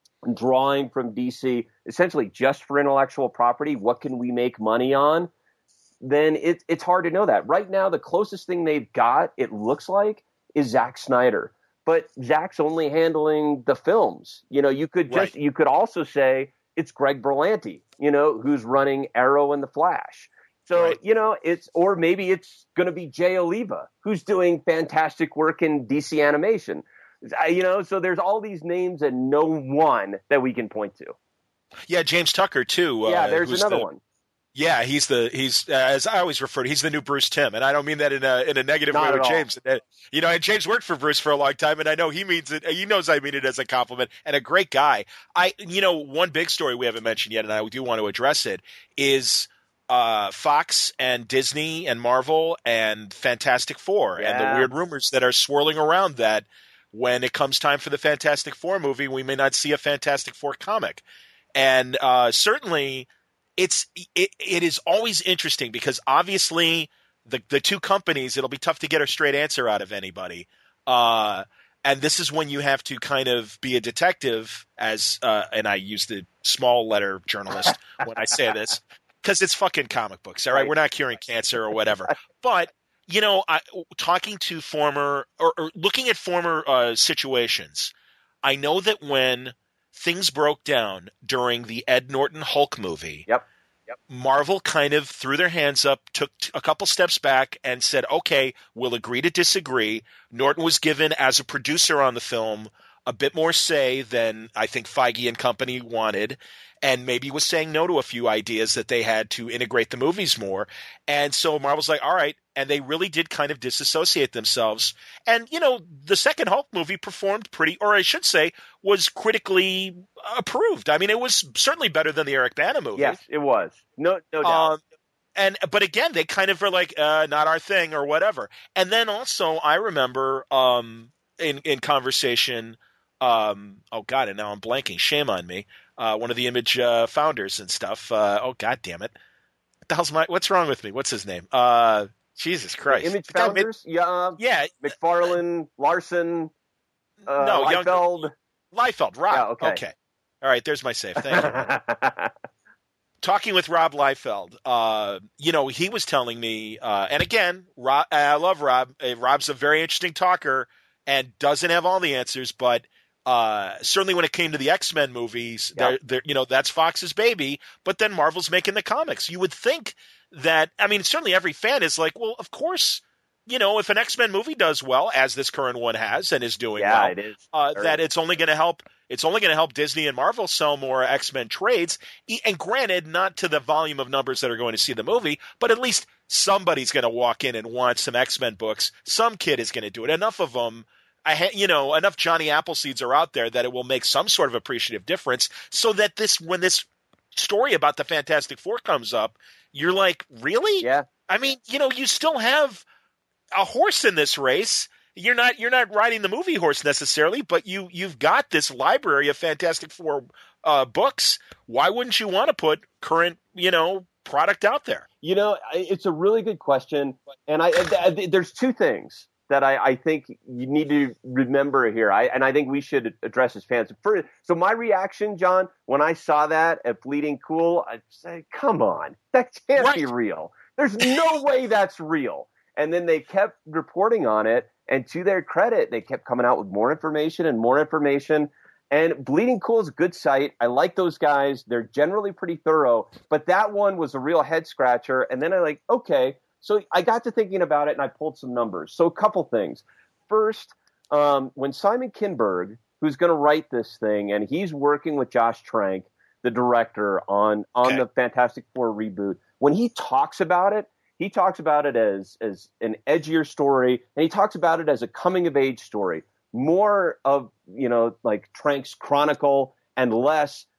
drawing from D C essentially just for intellectual property, what can we make money on? Then it, it's hard to know that. Right now, the closest thing they've got, it looks like, is Zack Snyder. But Zack's only handling the films. You know, you could just right. you could also say it's Greg Berlanti, you know, who's running Arrow and the Flash. So, right. you know, it's, or maybe it's going to be Jay Oliva, who's doing fantastic work in D C animation. You know, so there's all these names and no one that we can point to. Yeah, James Tucker too. Yeah, uh, there's another the, one. Yeah, he's the he's uh, as I always refer to, he's the new Bruce Timm, and I don't mean that in a in a negative Not way with all. James. You know, and James worked for Bruce for a long time, and I know he means it. He knows I mean it as a compliment, and a great guy. I, you know, one big story we haven't mentioned yet, and I do want to address it, is uh, Fox and Disney and Marvel and Fantastic Four, yeah. and the weird rumors that are swirling around that when it comes time for the Fantastic Four movie, we may not see a Fantastic Four comic, and uh, certainly. It's it, it is always interesting because obviously the the two companies, it'll be tough to get a straight answer out of anybody, uh, and this is when you have to kind of be a detective, as uh, and I use the small letter journalist when I say this because it's fucking comic books, all right? We're not curing cancer or whatever, but you know, I, talking to former or, or looking at former uh, situations, I know that when things broke down during the Ed Norton Hulk movie. Yep. Yep. Marvel kind of threw their hands up, took a couple steps back, and said, okay, we'll agree to disagree. Norton was given, as a producer on the film, a bit more say than I think Feige and company wanted, and maybe was saying no to a few ideas that they had to integrate the movies more. And so Marvel's like, all right. And they really did kind of disassociate themselves. And, you know, the second Hulk movie performed pretty, or I should say, was critically approved. I mean, it was certainly better than the Eric Bana movie. Yes, it was. No, no doubt. Um, and, but again, they kind of were like, uh, not our thing or whatever. And then also I remember um, in, in conversation, um, oh God, and now I'm blanking. Shame on me. Uh, one of the Image uh, founders and stuff. Uh, oh God damn it! What the hell's my? What's wrong with me? What's his name? Uh, Jesus Christ! The Image the founders, made, yeah, yeah, McFarlane, Larson, uh, no, Liefeld, Liefeld. Rob. Yeah, okay. okay, all right. There's my save. Thank you. Talking with Rob Liefeld, uh, you know, he was telling me, uh, and again, Rob, I love Rob. Uh, Rob's a very interesting talker and doesn't have all the answers, but. Uh, certainly when it came to the X-Men movies, yeah. they're, they're, you know, that's Fox's baby, but then Marvel's making the comics. You would think that, I mean, certainly every fan is like, well, of course, you know, if an X-Men movie does well, as this current one has and is doing yeah, well, it is. Uh, that it's only going to help, it's only going to help Disney and Marvel sell more X-Men trades. And granted, not to the volume of numbers that are going to see the movie, but at least somebody's going to walk in and want some X-Men books. Some kid is going to do it. Enough of them. I ha- you know, enough Johnny Appleseeds are out there that it will make some sort of appreciative difference so that this, when this story about the Fantastic Four comes up, you're like, really? Yeah. I mean, you know, you still have a horse in this race. You're not, you're not riding the movie horse necessarily, but you, you've got this library of Fantastic Four uh, books. Why wouldn't you want to put current, you know, product out there? You know, it's a really good question. And I, I there's two things that I, I think you need to remember here. I, and I think we should address as fans. First, so my reaction, John, when I saw that at Bleeding Cool, I said, come on, that can't right. be real. There's no way that's real. And then they kept reporting on it. And to their credit, they kept coming out with more information and more information. And Bleeding Cool is a good site. I like those guys. They're generally pretty thorough. But that one was a real head scratcher. And then I like, okay. So I got to thinking about it, and I pulled some numbers. So a couple things. First, um, when Simon Kinberg, who's going to write this thing, and he's working with Josh Trank, the director, on, on okay. the Fantastic Four reboot, when he talks about it, he talks about it as, as an edgier story, and he talks about it as a coming-of-age story. More of, you know, like Trank's chronicle and less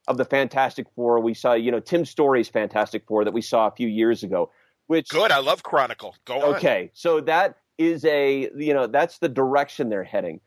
of the Fantastic Four. We saw, you know, Tim Story's Fantastic Four that we saw a few years ago. Which good, I love Chronicle. Go on. Okay, so that is a, you know, that's the direction they're heading.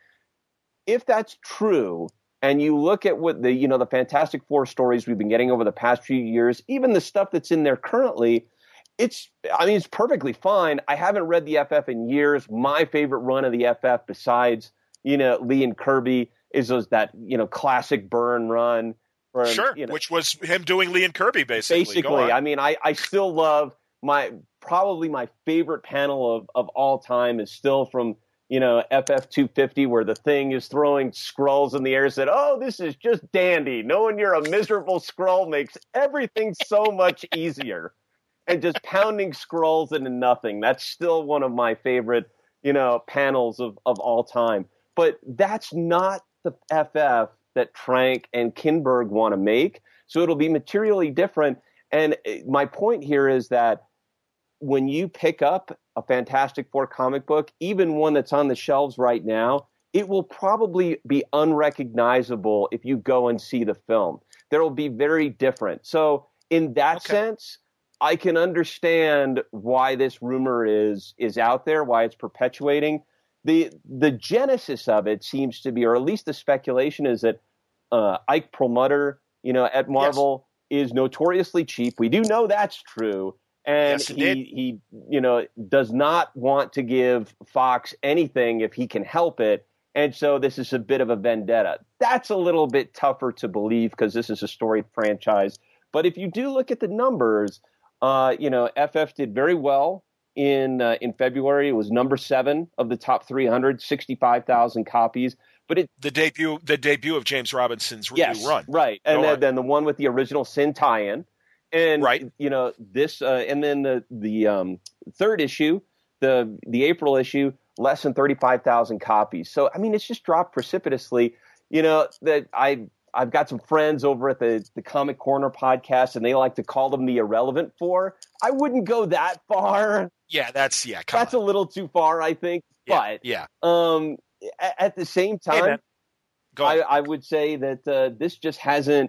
If that's true, and you look at what the, you know, the Fantastic Four stories we've been getting over the past few years, even the stuff that's in there currently, it's, I mean, it's perfectly fine. I haven't read the F F in years. My favorite run of the F F, besides, you know, Lee and Kirby, is those, that, you know, classic Byrne run. Where, sure, you know, which was him doing Lee and Kirby, basically. Basically, I mean, I, I still love my, probably my favorite panel of, of all time is still from, you know, F F two fifty, where the Thing is throwing Skrulls in the air, said, oh, this is just dandy. Knowing you're a miserable Skrull makes everything so much easier. And just pounding Skrulls into nothing. That's still one of my favorite, you know, panels of, of all time. But that's not the F F that Trank and Kinberg want to make. So it'll be materially different. And my point here is that when you pick up a Fantastic Four comic book, even one that's on the shelves right now, it will probably be unrecognizable if you go and see the film. There will be very different. So in that okay. sense, I can understand why this rumor is is out there, why it's perpetuating. The the genesis of it seems to be, or at least the speculation is that uh, Ike Perlmutter, you know, at Marvel yes. is notoriously cheap. We do know that's true. And yes, he, he, you know, does not want to give Fox anything if he can help it. And so this is a bit of a vendetta. That's a little bit tougher to believe because this is a storied franchise. But if you do look at the numbers, uh, you know, F F did very well in uh, in February. It was number seven of the top three hundred, sixty-five thousand copies. But it the debut the debut of James Robinson's yes, new run. Right. And then, then the one with the original Sin tie-in. And, right. you know, this, uh, and then the, the um, third issue, the the April issue, less than thirty-five thousand copies. So, I mean, it's just dropped precipitously. You know, that I, I've got some friends over at the, the Comic Corner podcast, and they like to call them the Irrelevant Four. I wouldn't go that far. Yeah, that's, yeah, come That's on. a little too far, I think. Yeah, but yeah. Um, at, at the same time, hey, Go I, I would say that uh, this just hasn't,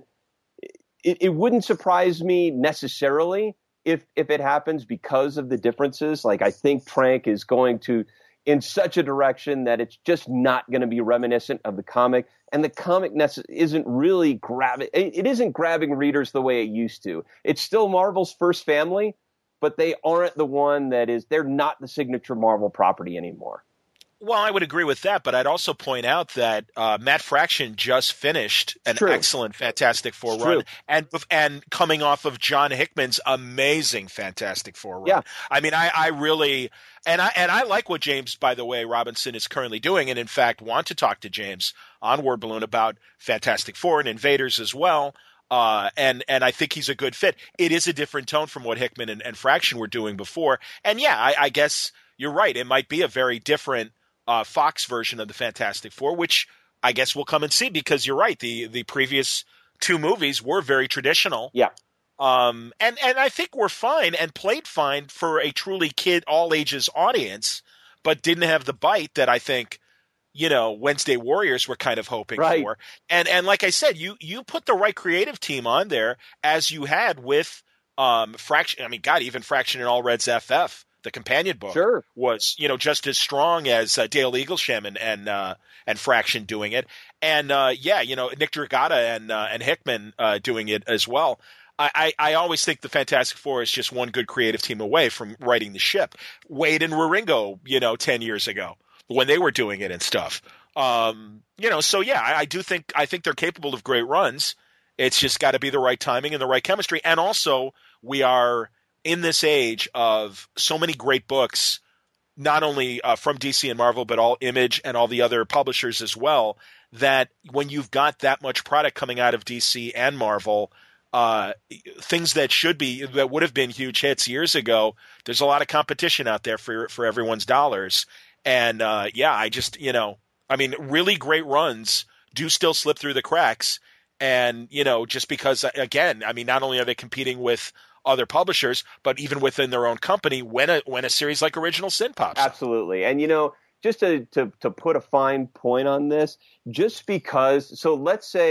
It, it wouldn't surprise me necessarily if if it happens because of the differences. Like, I think Trank is going to in such a direction that it's just not going to be reminiscent of the comic, and the comic nece- isn't really grabbing. It, it isn't grabbing readers the way it used to. It's still Marvel's first family, but they aren't the one that is. They're not the signature Marvel property anymore. Well, I would agree with that, but I'd also point out that uh, Matt Fraction just finished an excellent Fantastic Four it's run, true. and and coming off of John Hickman's amazing Fantastic Four run. Yeah. I mean, I, I really and I and I like what James, by the way, Robinson is currently doing, and in fact, want to talk to James on Word Balloon about Fantastic Four and Invaders as well. Uh, and and I think he's a good fit. It is a different tone from what Hickman and, and Fraction were doing before, and yeah, I, I guess you're right. It might be a very different Uh, Fox version of the Fantastic Four, which I guess we'll come and see because you're right. The the previous two movies were very traditional. Yeah. Um, and, and I think were fine and played fine for a truly kid, all ages audience, but didn't have the bite that I think, you know, Wednesday Warriors were kind of hoping right. for. And and like I said, you you put the right creative team on there as you had with um, Fraction. I mean, God, even Fraction and All Reds F F. The companion book sure. was, you know, just as strong as uh, Dale Eaglesham and and, uh, and Fraction doing it, and uh, yeah, you know, Nick Dragata and uh, and Hickman uh, doing it as well. I, I, I always think the Fantastic Four is just one good creative team away from writing the ship. Wade and Wieringo, you know, ten years ago when they were doing it and stuff. Um, you know, so yeah, I, I do think I think they're capable of great runs. It's just got to be the right timing and the right chemistry, and also we are in this age of so many great books, not only uh, from D C and Marvel, but all Image and all the other publishers as well, that when you've got that much product coming out of D C and Marvel, uh, things that should be, that would have been huge hits years ago, there's a lot of competition out there for, for everyone's dollars. And uh, yeah, I just, you know, I mean, really great runs do still slip through the cracks. And, you know, just because, again, I mean, not only are they competing with other publishers, but even within their own company, when a when a series like Original Sin pops up. Absolutely. And, you know, just to, to, to put a fine point on this, just because, so let's say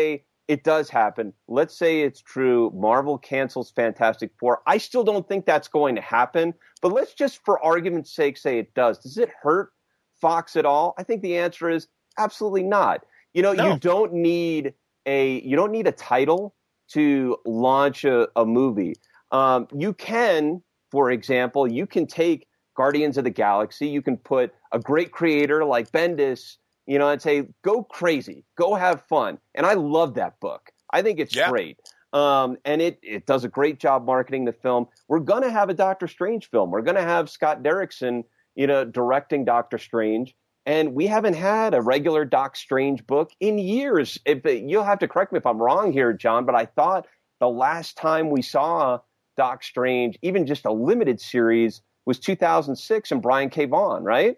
it does happen. Let's say it's true. Marvel cancels Fantastic Four. I still don't think that's going to happen, but let's just, for argument's sake, say it does. Does it hurt Fox at all? I think the answer is absolutely not. You know, No. you don't need a you don't need a title to launch a, a movie. Um, you can, for example, you can take Guardians of the Galaxy. You can put a great creator like Bendis, you know, and say, go crazy, go have fun. And I love that book. I think it's Yeah. great. Um, and it, it does a great job marketing the film. We're going to have a Doctor Strange film. We're going to have Scott Derrickson, you know, directing Doctor Strange. And we haven't had a regular Doc Strange book in years. If, you'll have to correct me if I'm wrong here, John, but I thought the last time we saw Doc Strange, even just a limited series, was two thousand six and Brian K. Vaughan, right?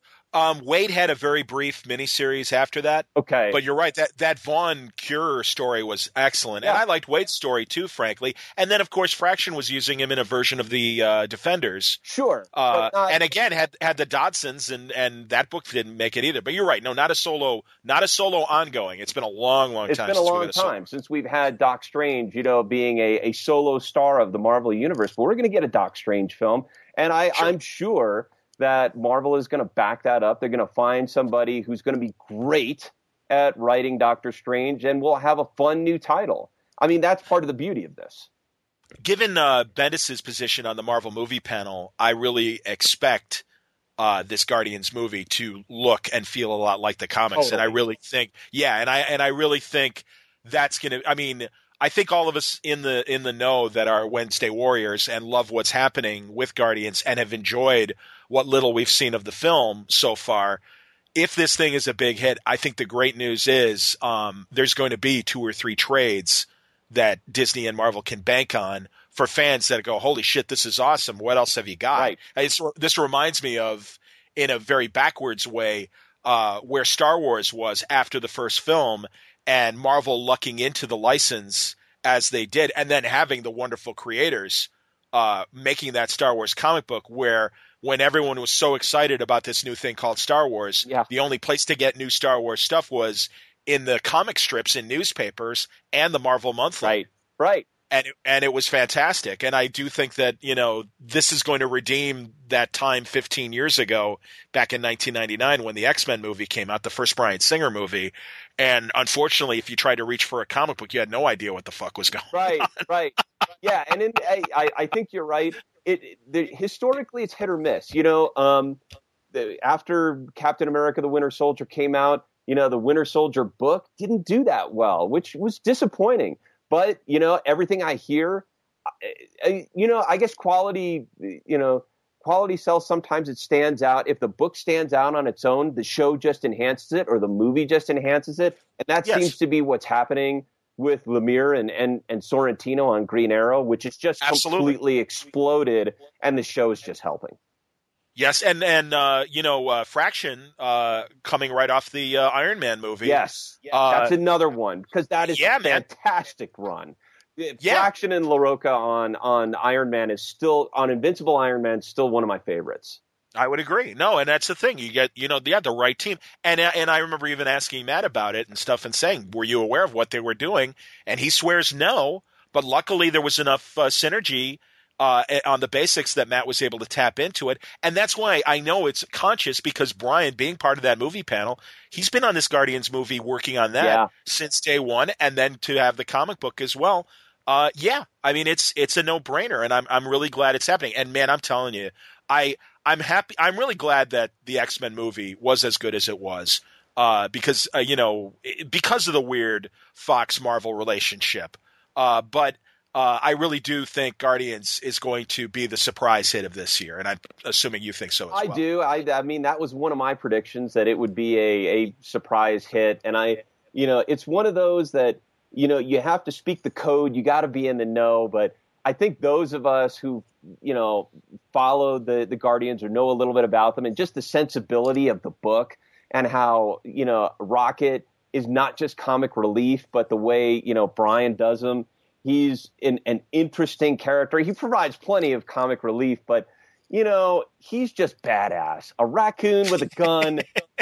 Um, Wade had a very brief miniseries after that. Okay. But you're right. That that Vaughn Cure story was excellent. Yeah. And I liked Wade's story too, frankly. And then, of course, Fraction was using him in a version of the uh, Defenders. Sure. Uh, but not- and again, had had the Dodsons, and, and that book didn't make it either. But you're right. No, not a solo, not a solo ongoing. It's been a long, long It's time. been a since we long had solo- time since we've had Doc Strange, you know, being a, a solo star of the Marvel Universe. But we're going to get a Doc Strange film. And I, Sure. I'm sure that Marvel is going to back that up. They're going to find somebody who's going to be great at writing Doctor Strange, and we'll have a fun new title. I mean, that's part of the beauty of this. Given uh, Bendis' position on the Marvel movie panel, I really expect uh, this Guardians movie to look and feel a lot like the comics. And I Totally. really think, yeah, and I and I really think that's going to. I mean, I think all of us in the in the know that are Wednesday Warriors and love what's happening with Guardians and have enjoyed what little we've seen of the film so far. If this thing is a big hit, I think the great news is um, there's going to be two or three trades that Disney and Marvel can bank on for fans that go, holy shit, this is awesome. What else have you got? Right. It's, this reminds me of, in a very backwards way, uh, where Star Wars was after the first film and Marvel lucking into the license as they did, and then having the wonderful creators uh, making that Star Wars comic book where when everyone was so excited about this new thing called Star Wars, Yeah. the only place to get new Star Wars stuff was in the comic strips in newspapers and the Marvel Monthly. Right. Right. And it, and it was fantastic. And I do think that, you know, this is going to redeem that time fifteen years ago, back in nineteen ninety-nine, when the X-Men movie came out, the first Bryan Singer movie. And unfortunately, if you tried to reach for a comic book, you had no idea what the fuck was going on. Right, right. Yeah, and in, I, I, I think you're right. It, it the, historically, it's hit or miss. You know, um, the, after Captain America: The Winter Soldier came out, you know, the Winter Soldier book didn't do that well, which was disappointing. But you know, everything I hear, I, I, you know, I guess quality, you know, quality sells. Sometimes it stands out. If the book stands out on its own, the show just enhances it, or the movie just enhances it, and that Yes. seems to be what's happening with Lemire and, and, and Sorrentino on Green Arrow, which is just Absolutely. completely exploded, and the show is just helping. Yes, and and uh, you know, uh, Fraction uh, coming right off the uh, Iron Man movie. Yes, Uh, that's another one, because that is yeah, a man. fantastic run. Yeah. Fraction and LaRocca on, on Iron Man is still, on Invincible Iron Man, still one of my favorites. I would agree. No, and that's the thing. You get, you know, you had the right team. And and I remember even asking Matt about it and stuff and saying, were you aware of what they were doing? And he swears no, but luckily there was enough uh, synergy uh, on the basics that Matt was able to tap into it. And that's why I know it's conscious, because Brian, being part of that movie panel, he's been on this Guardians movie working on that Yeah. since day one, and then to have the comic book as well. Uh, yeah, I mean, it's it's a no-brainer, and I'm I'm really glad it's happening. And man, I'm telling you, I I'm happy. I'm really glad that the X-Men movie was as good as it was, uh, because uh, you know, because of the weird Fox Marvel relationship. Uh, but uh, I really do think Guardians is going to be the surprise hit of this year, and I'm assuming you think so as I well. do. I, I mean, that was one of my predictions, that it would be a, a surprise hit. And I, you know, it's one of those that, you know, you have to speak the code. You got to be in the know. But I think those of us who, you know, follow the, the Guardians or know a little bit about them, and just the sensibility of the book, and how, you know, Rocket is not just comic relief, but the way, you know, Brian does them. He's an, an interesting character. He provides plenty of comic relief, but, you know, he's just badass. A raccoon with a gun.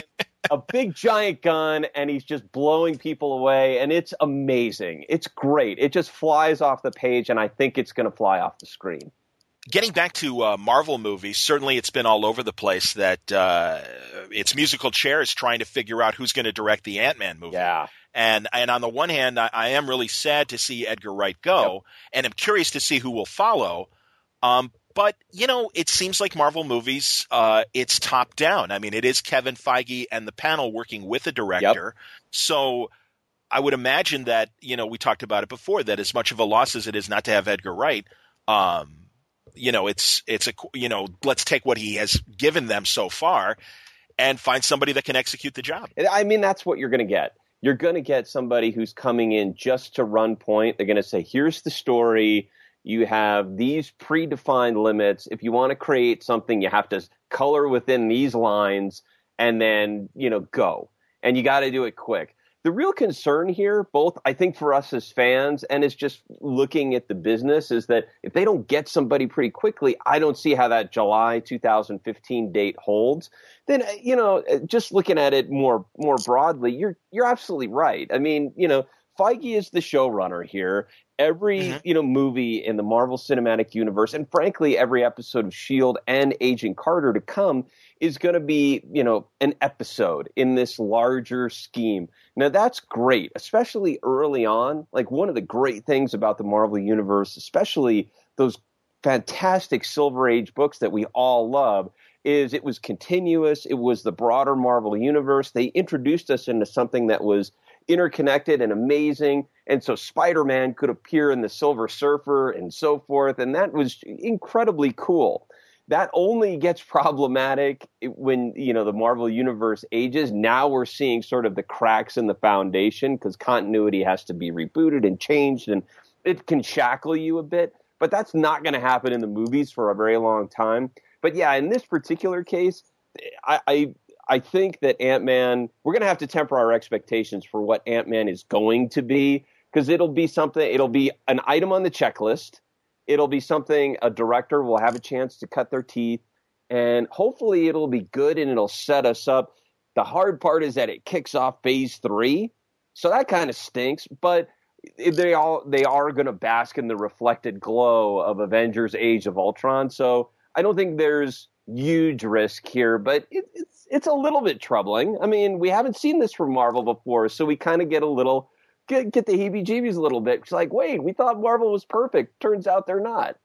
a big giant gun, and he's just blowing people away, and it's amazing. It's great. It just flies off the page, and I think it's going to fly off the screen. Getting back to uh, Marvel movies, certainly it's been all over the place that uh, its musical chair is trying to figure out who's going to direct the Ant-Man movie. Yeah. And and on the one hand, I, I am really sad to see Edgar Wright go, yep. and I'm curious to see who will follow. Um, but, you know, it seems like Marvel movies, uh, it's top down. I mean, it is Kevin Feige and the panel working with a director. Yep. So I would imagine that, you know, we talked about it before, that as much of a loss as it is not to have Edgar Wright, um, you know, it's, it's a, you know, let's take what he has given them so far and find somebody that can execute the job. I mean, that's what you're going to get. You're going to get somebody who's coming in just to run point. They're going to say, here's the story. You have these predefined limits. If you want to create something, you have to color within these lines and then, you know, go. And you got to do it quick. The real concern here, both I think for us as fans and as just looking at the business, is that if they don't get somebody pretty quickly, I don't see how that July two thousand fifteen date holds. Then, you know, just looking at it more more broadly, you're you're absolutely right. I mean, you know, Feige is the showrunner here. Every, mm-hmm. you know, movie in the Marvel Cinematic Universe, and frankly, every episode of S H I E L D and Agent Carter to come is going to be, you know, an episode in this larger scheme. Now, that's great, especially early on. Like, one of the great things about the Marvel Universe, especially those fantastic Silver Age books that we all love, is it was continuous. It was the broader Marvel Universe. They introduced us into something that was interconnected and amazing. And so Spider-Man could appear in the Silver Surfer and so forth. And that was incredibly cool. That only gets problematic when, you know, the Marvel Universe ages. Now we're seeing sort of the cracks in the foundation because continuity has to be rebooted and changed, and it can shackle you a bit. But that's not going to happen in the movies for a very long time. But yeah, in this particular case, I, I I think that Ant-Man, we're going to have to temper our expectations for what Ant-Man is going to be, because it'll be something, it'll be an item on the checklist. It'll be something a director will have a chance to cut their teeth, and hopefully it'll be good and it'll set us up. The hard part is that it kicks off phase three. So that kind of stinks, but they all, they are going to bask in the reflected glow of Avengers Age of Ultron. So I don't think there's huge risk here, but it, it's it's a little bit troubling. I mean, we haven't seen this from Marvel before, so we kind of get a little get get the heebie-jeebies a little bit. It's like, wait, we thought Marvel was perfect. Turns out they're not.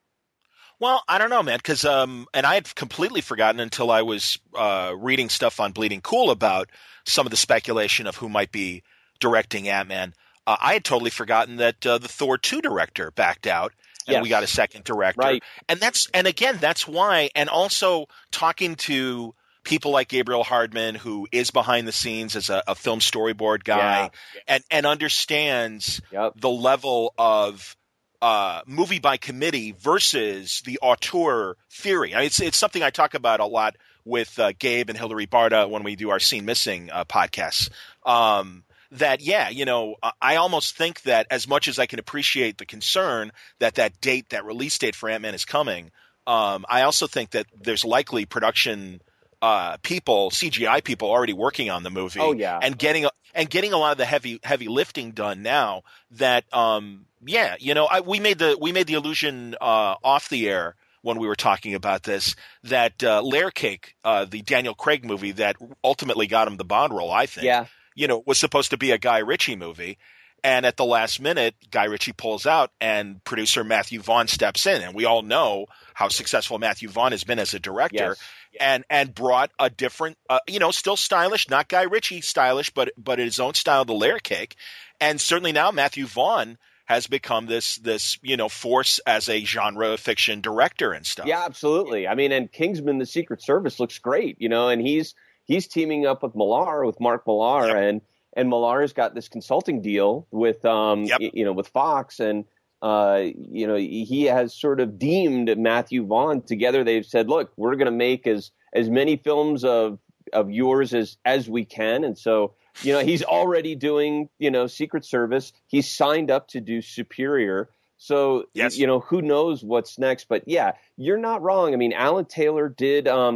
Well, I don't know, man, because um, and I had completely forgotten until I was uh, reading stuff on Bleeding Cool about some of the speculation of who might be directing Ant-Man. Uh, I had totally forgotten that uh, the Thor two director backed out. And yes. we got a second director. Right. And that's, and again, that's why, and also talking to people like Gabriel Hardman, who is behind the scenes as a, a film storyboard guy, yeah. and, and understands yep. the level of uh, movie by committee versus the auteur theory. I mean, it's, it's something I talk about a lot with uh, Gabe and Hilary Barta when we do our Scene Missing uh, podcasts. Um, That, yeah, you know, I almost think that as much as I can appreciate the concern that that date, that release date for Ant-Man is coming, um, I also think that there's likely production uh, people, C G I people already working on the movie. Oh, yeah. And getting, and getting a lot of the heavy heavy lifting done now that, um, yeah, you know, I, we made the we made the illusion uh, off the air when we were talking about this, that uh, Layer Cake, uh, the Daniel Craig movie that ultimately got him the Bond role, I think. Yeah. You know, was supposed to be a Guy Ritchie movie. And at the last minute, Guy Ritchie pulls out and producer Matthew Vaughn steps in. And we all know how successful Matthew Vaughn has been as a director, yes. and, and brought a different, uh, you know, still stylish, not Guy Ritchie stylish, but, but his own style, the Layer Cake. And certainly now Matthew Vaughn has become this, this, you know, force as a genre fiction director and stuff. Yeah, absolutely. I mean, and Kingsman, the Secret Service looks great, you know, and he's, He's teaming up with Millar, with Mark Millar, yep. and and Millar's got this consulting deal with um yep. y- you know with Fox, and uh you know he has sort of deemed Matthew Vaughn. Together they've said, look, we're going to make as as many films of of yours as as we can, and so you know he's already doing you know Secret Service. He's signed up to do Superior. So yes. you know who knows what's next, but yeah, you're not wrong. I mean, Alan Taylor did. Um,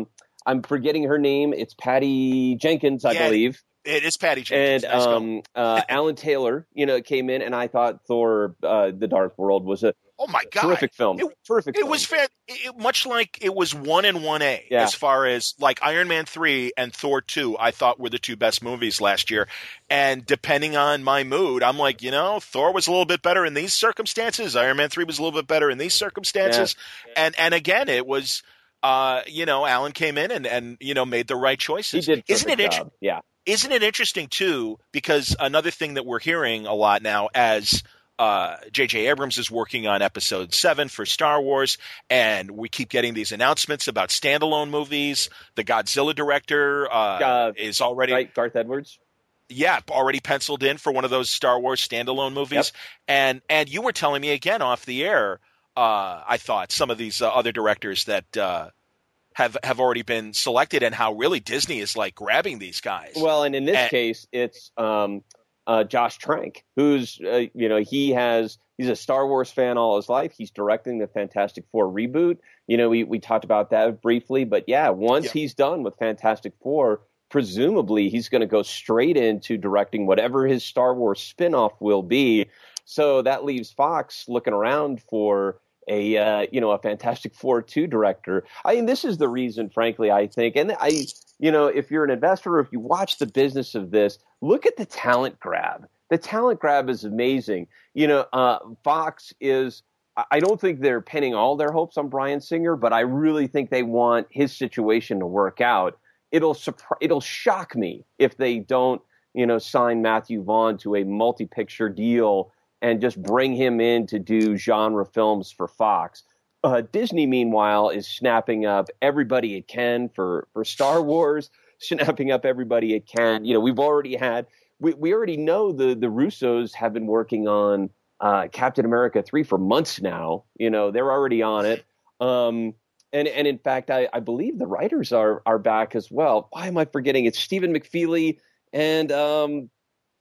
I'm forgetting her name. It's Patty Jenkins, I Yeah, believe. It is Patty Jenkins. And Nice um, uh, Alan Taylor, you know, came in, and I thought Thor: uh, The Dark World was a oh my god, terrific film. It, terrific. It film. was fair, it, much like it was one and one A yeah. as far as like Iron Man three and Thor two. I thought were the two best movies last year, and depending on my mood, I'm like, you know, Thor was a little bit better in these circumstances. Iron Man three was a little bit better in these circumstances, yeah. and and again, it was. Uh, you know, Alan came in and, and you know made the right choices. He did. Isn't it interesting? Yeah. Isn't it interesting too? Because another thing that we're hearing a lot now, as uh, J J Abrams is working on Episode Seven for Star Wars, and we keep getting these announcements about standalone movies. The Godzilla director uh, uh, is already right, Garth Edwards. Yeah, already penciled in for one of those Star Wars standalone movies. Yep. And and you were telling me again off the air. Uh, I thought some of these uh, other directors that uh, have have already been selected, and how really Disney is like grabbing these guys. Well, and in this and, case, it's um, uh, Josh Trank, who's uh, you know he has he's a Star Wars fan all his life. He's directing the Fantastic Four reboot. You know, we we talked about that briefly, but yeah, once yeah. he's done with Fantastic Four, presumably he's going to go straight into directing whatever his Star Wars spinoff will be. So that leaves Fox looking around for a uh, you know a Fantastic Four two director. I mean, this is the reason, frankly, I think, and I you know if you're an investor or if you watch the business of this, look at the talent grab. The talent grab is amazing. You know, uh, Fox is. I don't think they're pinning all their hopes on Bryan Singer, but I really think they want his situation to work out. It'll surpri- it'll shock me if they don't you know sign Matthew Vaughn to a multi-picture deal and just bring him in to do genre films for Fox. Uh, Disney, meanwhile, is snapping up everybody it can for, for Star Wars, snapping up everybody it can. You know, we've already had, we, we already know the, the Russos have been working on uh, Captain America three for months now. You know, they're already on it. Um, and, and in fact, I, I believe the writers are, are back as well. Why am I forgetting? It's Stephen McFeely and, um,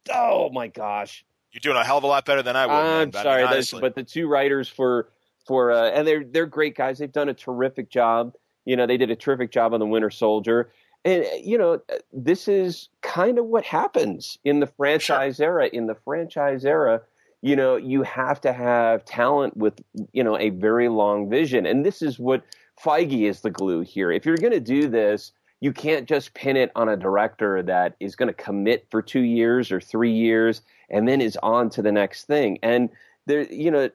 oh my gosh. You're doing a hell of a lot better than I would. I'm man, sorry, I mean, but the two writers for for uh, and they're they're great guys. They've done a terrific job. You know, they did a terrific job on The Winter Soldier, and you know, this is kind of what happens in the franchise sure. era. In the franchise era, you know, you have to have talent with you know a very long vision, and this is what Feige is the glue here. If you're going to do this, you can't just pin it on a director that is going to commit for two years or three years and then is on to the next thing. And there, you know,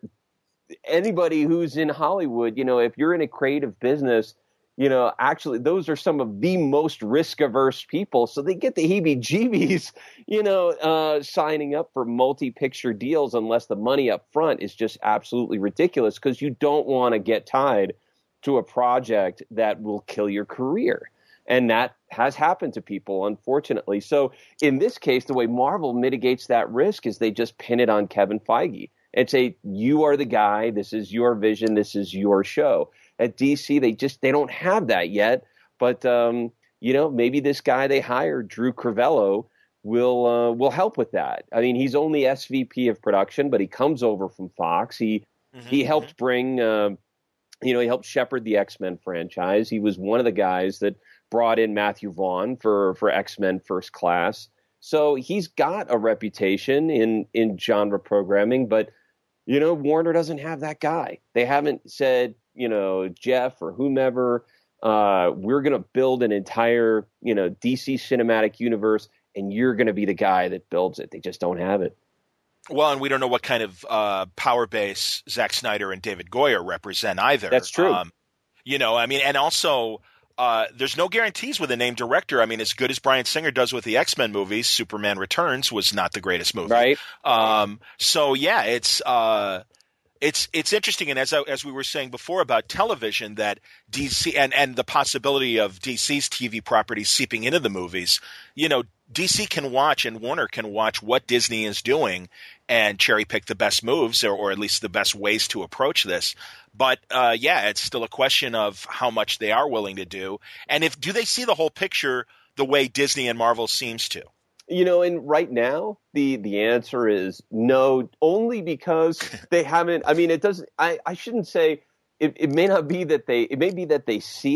anybody who's in Hollywood, you know, if you're in a creative business, you know, actually those are some of the most risk averse people. So they get the heebie-jeebies, you know, uh, signing up for multi-picture deals unless the money up front is just absolutely ridiculous because you don't want to get tied to a project that will kill your career. And that has happened to people, unfortunately. So in this case, the way Marvel mitigates that risk is they just pin it on Kevin Feige and say, you are the guy. This is your vision. This is your show. At D C, they just they don't have that yet. But, um, you know, maybe this guy they hired, Drew Crivello, will uh, will help with that. I mean, he's only S V P of production, but he comes over from Fox. He mm-hmm. he helped bring, uh, you know, he helped shepherd the X-Men franchise. He was one of the guys that brought in Matthew Vaughn for, for X-Men First Class. So he's got a reputation in, in genre programming, but, you know, Warner doesn't have that guy. They haven't said, you know, Jeff or whomever, uh, we're going to build an entire, you know, D C cinematic universe, and you're going to be the guy that builds it. They just don't have it. Well, and we don't know what kind of uh, power base Zack Snyder and David Goyer represent either. That's true. Um, you know, I mean, and also – Uh, there's no guarantees with a named director. I mean, as good as Bryan Singer does with the X-Men movies, Superman Returns was not the greatest movie. Right. Um, so yeah, it's, uh, it's, it's interesting. And as I, as we were saying before about television, that D C and, and the possibility of D C's T V properties seeping into the movies, you know, D C can watch and Warner can watch what Disney is doing and cherry pick the best moves or, or at least the best ways to approach this. But uh, yeah, it's still a question of how much they are willing to do. And if do they see the whole picture the way Disney and Marvel seems to? You know, and right now, the, the answer is no, only because they haven't. I mean, it doesn't I, I shouldn't say it, it may not be that they it may be that they see it,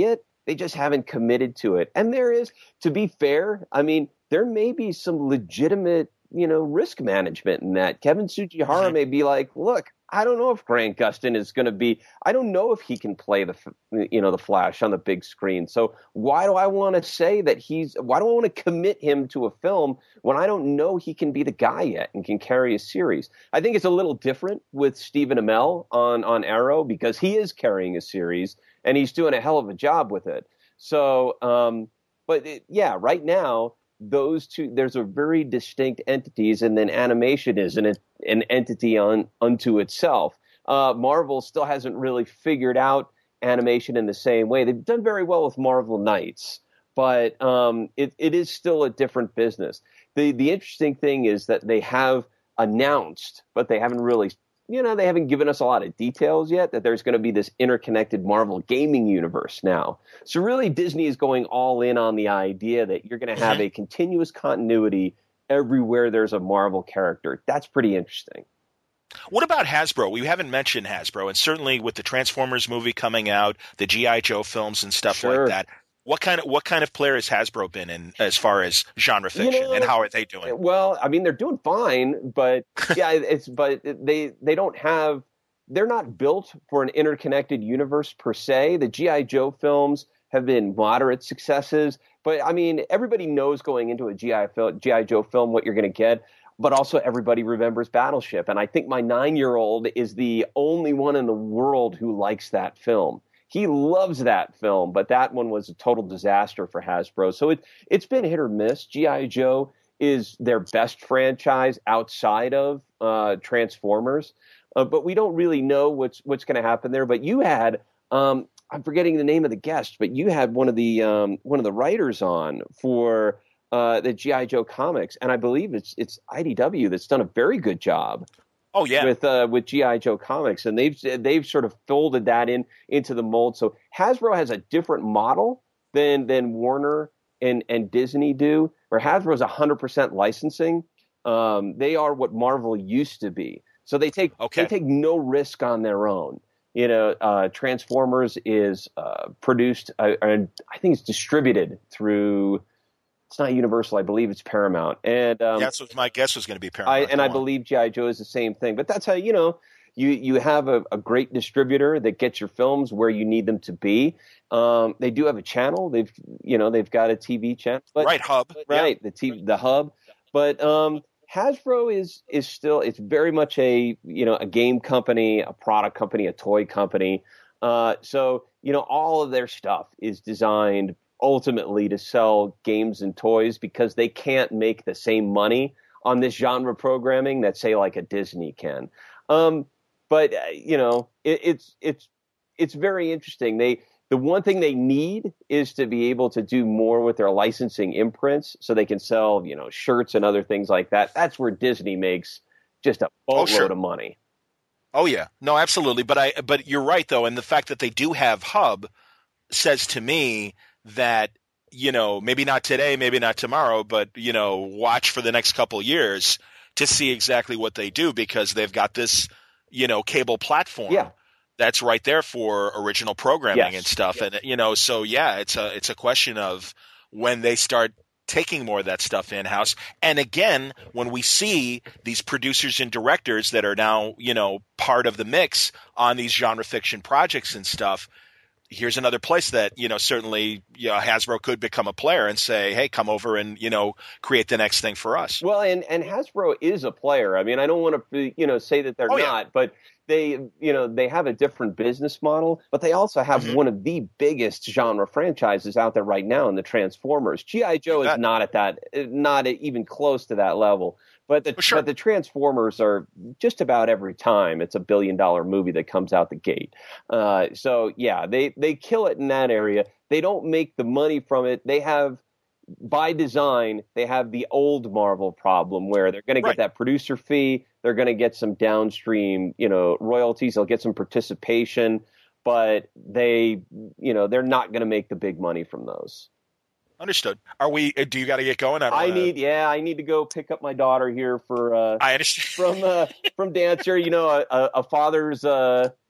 They just haven't committed to it. And there is, to be fair, I mean, there may be some legitimate, you know, risk management in that. Kevin Tsujihara mm-hmm. may be like, look, I don't know if Grant Gustin is going to be, I don't know if he can play the, you know, the Flash on the big screen. So why do I want to say that he's, why do I want to commit him to a film when I don't know he can be the guy yet and can carry a series? I think it's a little different with Stephen Amell on, on Arrow because he is carrying a series and he's doing a hell of a job with it. So, um, but it, yeah, right now, those two, there's a very distinct entities, and then animation is an, an entity on unto itself. Uh, Marvel still hasn't really figured out animation in the same way. They've done very well with Marvel Knights, but um, it, it is still a different business. The the interesting thing is that they have announced, but they haven't really, you know, they haven't given us a lot of details yet, that there's going to be this interconnected Marvel gaming universe now. So really Disney is going all in on the idea that you're going to have a continuous continuity everywhere there's a Marvel character. That's pretty interesting. What about Hasbro? We haven't mentioned Hasbro, and certainly with the Transformers movie coming out, the G I. Joe films and stuff Sure. like that. What kind of what kind of player has Hasbro been in as far as genre fiction, You know, and how are they doing? Well, I mean, they're doing fine, but yeah, it's but they they don't have, they're not built for an interconnected universe per se. The G I. Joe films have been moderate successes, but I mean, everybody knows going into a G I. G I. Joe film what you're going to get. But also everybody remembers Battleship, and I think my nine-year-old is the only one in the world who likes that film. He loves that film, but that one was a total disaster for Hasbro. So it, it's been hit or miss. G I. Joe is their best franchise outside of uh, Transformers, uh, but we don't really know what's what's going to happen there. But you had, um, I'm forgetting the name of the guest, but you had one of the um, one of the writers on for uh, the G I. Joe comics, and I believe it's it's I D W that's done a very good job. Oh yeah, with uh, with G I. Joe comics, and they've they've sort of folded that in into the mold. So Hasbro has a different model than than Warner and and Disney do, where Hasbro is one hundred percent licensing. Um, they are what Marvel used to be, so they take okay. they take no risk on their own. You know, uh, Transformers is uh, produced, uh, and I think it's distributed through. It's not Universal, I believe it's Paramount. And um, that's what my guess was going to be Paramount. I, and I believe G I. Joe is the same thing. But that's how, you know, you, you have a, a great distributor that gets your films where you need them to be. Um, they do have a channel. They've, you know, they've got a T V channel. But, right, Hub. Right, yeah. the T V, the Hub. But um, Hasbro is is still, it's very much a, you know, a game company, a product company, a toy company. Uh, so, you know, all of their stuff is designed ultimately to sell games and toys because they can't make the same money on this genre programming that, say, like a Disney can. Um, but uh, you know, it, it's it's it's very interesting. They the one thing they need is to be able to do more with their licensing imprints, so they can sell, you know, shirts and other things like that. That's where Disney makes just a boatload oh, sure. of money. Oh yeah, no, absolutely. But I but you're right though, and the fact that they do have Hub says to me that, you know, maybe not today, maybe not tomorrow, but, you know, watch for the next couple of years to see exactly what they do, because they've got this, you know, cable platform yeah. that's right there for original programming yes. and stuff. Yes. And, you know, so yeah, it's a, it's a question of when they start taking more of that stuff in-house. And again, when we see these producers and directors that are now, you know, part of the mix on these genre fiction projects and stuff, here's another place that, you know, certainly, you know, Hasbro could become a player and say, hey, come over and, you know, create the next thing for us. Well, and, and Hasbro is a player. I mean, I don't want to, you know, say that they're oh, not, yeah. but they, you know, they have a different business model, but they also have mm-hmm. one of the biggest genre franchises out there right now in the Transformers. G I. Joe is not at that, not even close to that level. But the, sure. but the Transformers are just about every time it's a billion dollar movie that comes out the gate. Uh, so, yeah, they, they kill it in that area. They don't make the money from it. They have, by design, they have the old Marvel problem where they're going to get right. that producer fee. They're going to get some downstream, you know, royalties. They'll get some participation, but they, you know, they're not going to make the big money from those. Understood. Are we? Do you got to get going? I, don't I wanna... need, yeah, I need to go pick up my daughter here for. Uh, I understand from uh, from dance here. You know, a, a father's uh,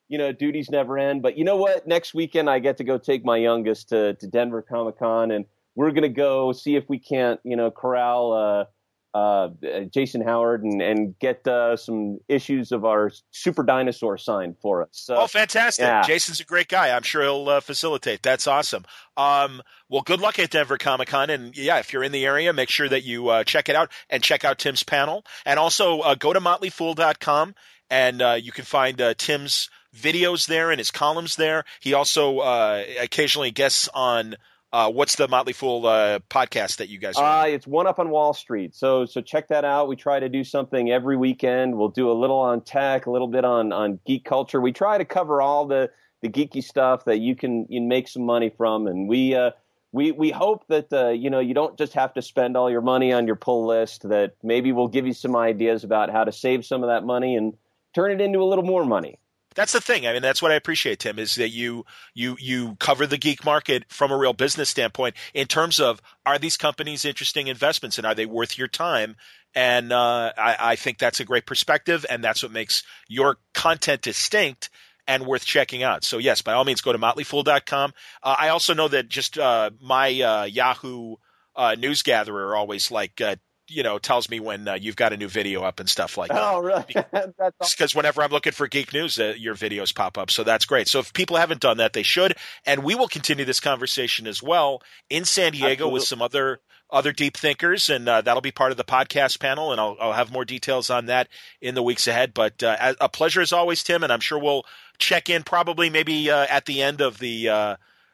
you know, duties never end. But you know what? Next weekend, I get to go take my youngest to, to Denver Comic Con, and we're going to go see if we can't, you know, corral uh, uh, Jason Howard and, and get uh, some issues of our Super Dinosaur signed for us. So, oh, fantastic. Yeah. Jason's a great guy. I'm sure he'll uh, facilitate. That's awesome. Um, well, good luck at Denver Comic Con. And yeah, if you're in the area, make sure that you uh, check it out and check out Tim's panel. And also uh, go to motley fool dot com and uh, you can find uh, Tim's videos there and his columns there. He also uh, occasionally guests on Uh, what's the Motley Fool uh, podcast that you guys are uh, It's One Up on Wall Street. So so check that out. We try to do something every weekend. We'll do a little on tech, a little bit on, on geek culture. We try to cover all the, the geeky stuff that you can you can make some money from. And we uh, we we hope that uh, you know you don't just have to spend all your money on your pull list, that maybe we'll give you some ideas about how to save some of that money and turn it into a little more money. That's the thing. I mean, that's what I appreciate, Tim, is that you you you cover the geek market from a real business standpoint in terms of, are these companies interesting investments and are they worth your time? And uh, I, I think that's a great perspective, and that's what makes your content distinct and worth checking out. So yes, by all means, go to motley fool dot com. Uh, I also know that just uh, my uh, Yahoo uh, news gatherer always like uh, you know, tells me when uh, you've got a new video up and stuff like that. Oh, really? That's because whenever I'm looking for geek news, uh, your videos pop up. So that's great. So if people haven't done that, they should. And we will continue this conversation as well in San Diego Absolutely. with some other other deep thinkers, and uh, that'll be part of the podcast panel. And I'll, I'll have more details on that in the weeks ahead. But uh, a pleasure as always, Tim. And I'm sure we'll check in probably maybe uh, at the end of the uh,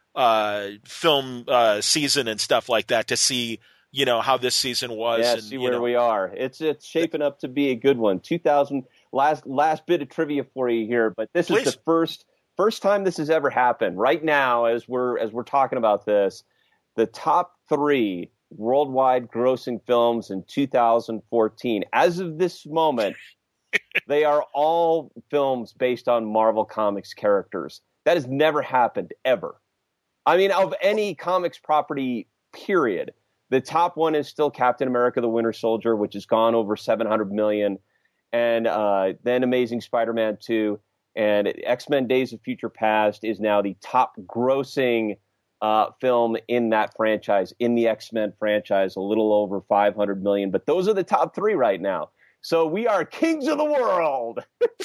uh, film uh, season and stuff like that to see, you know, how this season was. Yeah, and, see where know. we are. It's it's shaping up to be a good one. two thousand last last bit of trivia for you here, but this Please. is the first first time this has ever happened. Right now, as we're as we're talking about this, the top three worldwide grossing films in two thousand fourteen, as of this moment, they are all films based on Marvel Comics characters. That has never happened ever. I mean, of any comics property, period. The top one is still Captain America, the Winter Soldier, which has gone over seven hundred million. And uh, then Amazing Spider-Man two. And X-Men Days of Future Past is now the top grossing uh, film in that franchise, in the X-Men franchise, a little over five hundred million. But those are the top three right now. So we are kings of the world.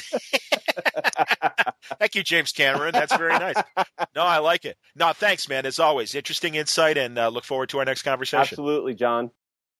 Thank you, James Cameron. That's very nice. No, I like it. No, thanks, man. As always, interesting insight, and uh, look forward to our next conversation. Absolutely, John.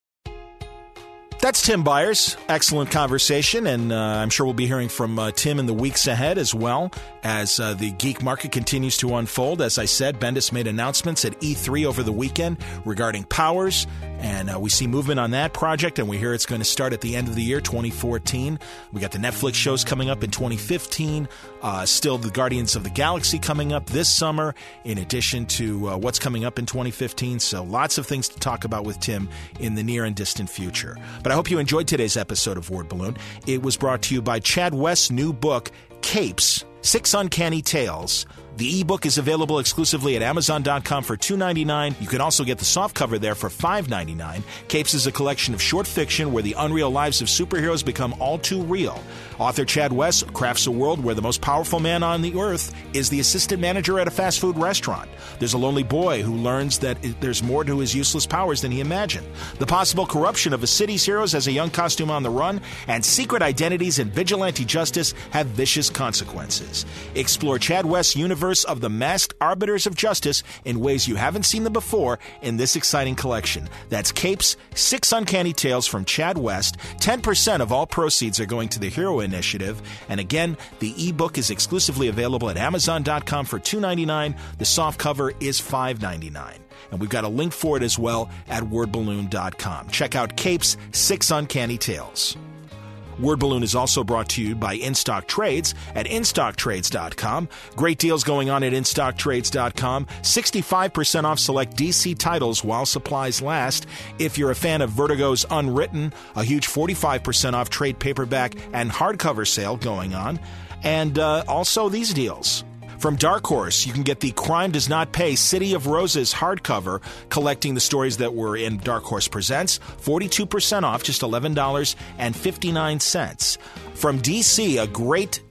That's Tim Byers. Excellent conversation, and uh, I'm sure we'll be hearing from uh, Tim in the weeks ahead as well as uh, the geek market continues to unfold. As I said, Bendis made announcements at E three over the weekend regarding Powers, and uh, we see movement on that project, and we hear it's going to start at the end of the year, twenty fourteen. We got the Netflix shows coming up in twenty fifteen, uh, still the Guardians of the Galaxy coming up this summer, in addition to uh, what's coming up in twenty fifteen, so lots of things to talk about with Tim in the near and distant future. But I hope you enjoyed today's episode of Word Balloon. It was brought to you by Chad West's new book, Capes, Six Uncanny Tales. The ebook is available exclusively at amazon dot com for two dollars and ninety-nine cents. You can also get the softcover there for five dollars and ninety-nine cents. Capes is a collection of short fiction where the unreal lives of superheroes become all too real. Author Chad West crafts a world where the most powerful man on the earth is the assistant manager at a fast food restaurant. There's a lonely boy who learns that there's more to his useless powers than he imagined. The possible corruption of a city's heroes as a young costume on the run, and secret identities and vigilante justice have vicious consequences. Explore Chad West's universe of the masked arbiters of justice in ways you haven't seen them before in this exciting collection. That's Capes, Six Uncanny Tales from Chad West. ten percent of all proceeds are going to the Hero Initiative. And again, the ebook is exclusively available at amazon dot com for two dollars and ninety-nine cents. The softcover is five dollars and ninety-nine cents. And we've got a link for it as well at word balloon dot com. Check out Capes, Six Uncanny Tales. Word Balloon is also brought to you by InStock Trades at in stock trades dot com. Great deals going on at in stock trades dot com. sixty-five percent off select D C titles while supplies last. If you're a fan of Vertigo's Unwritten, a huge forty-five percent off trade paperback and hardcover sale going on. And uh, also these deals. From Dark Horse, you can get the Crime Does Not Pay City of Roses hardcover, collecting the stories that were in Dark Horse Presents, forty-two percent off, just eleven dollars and fifty-nine cents. From D C, a great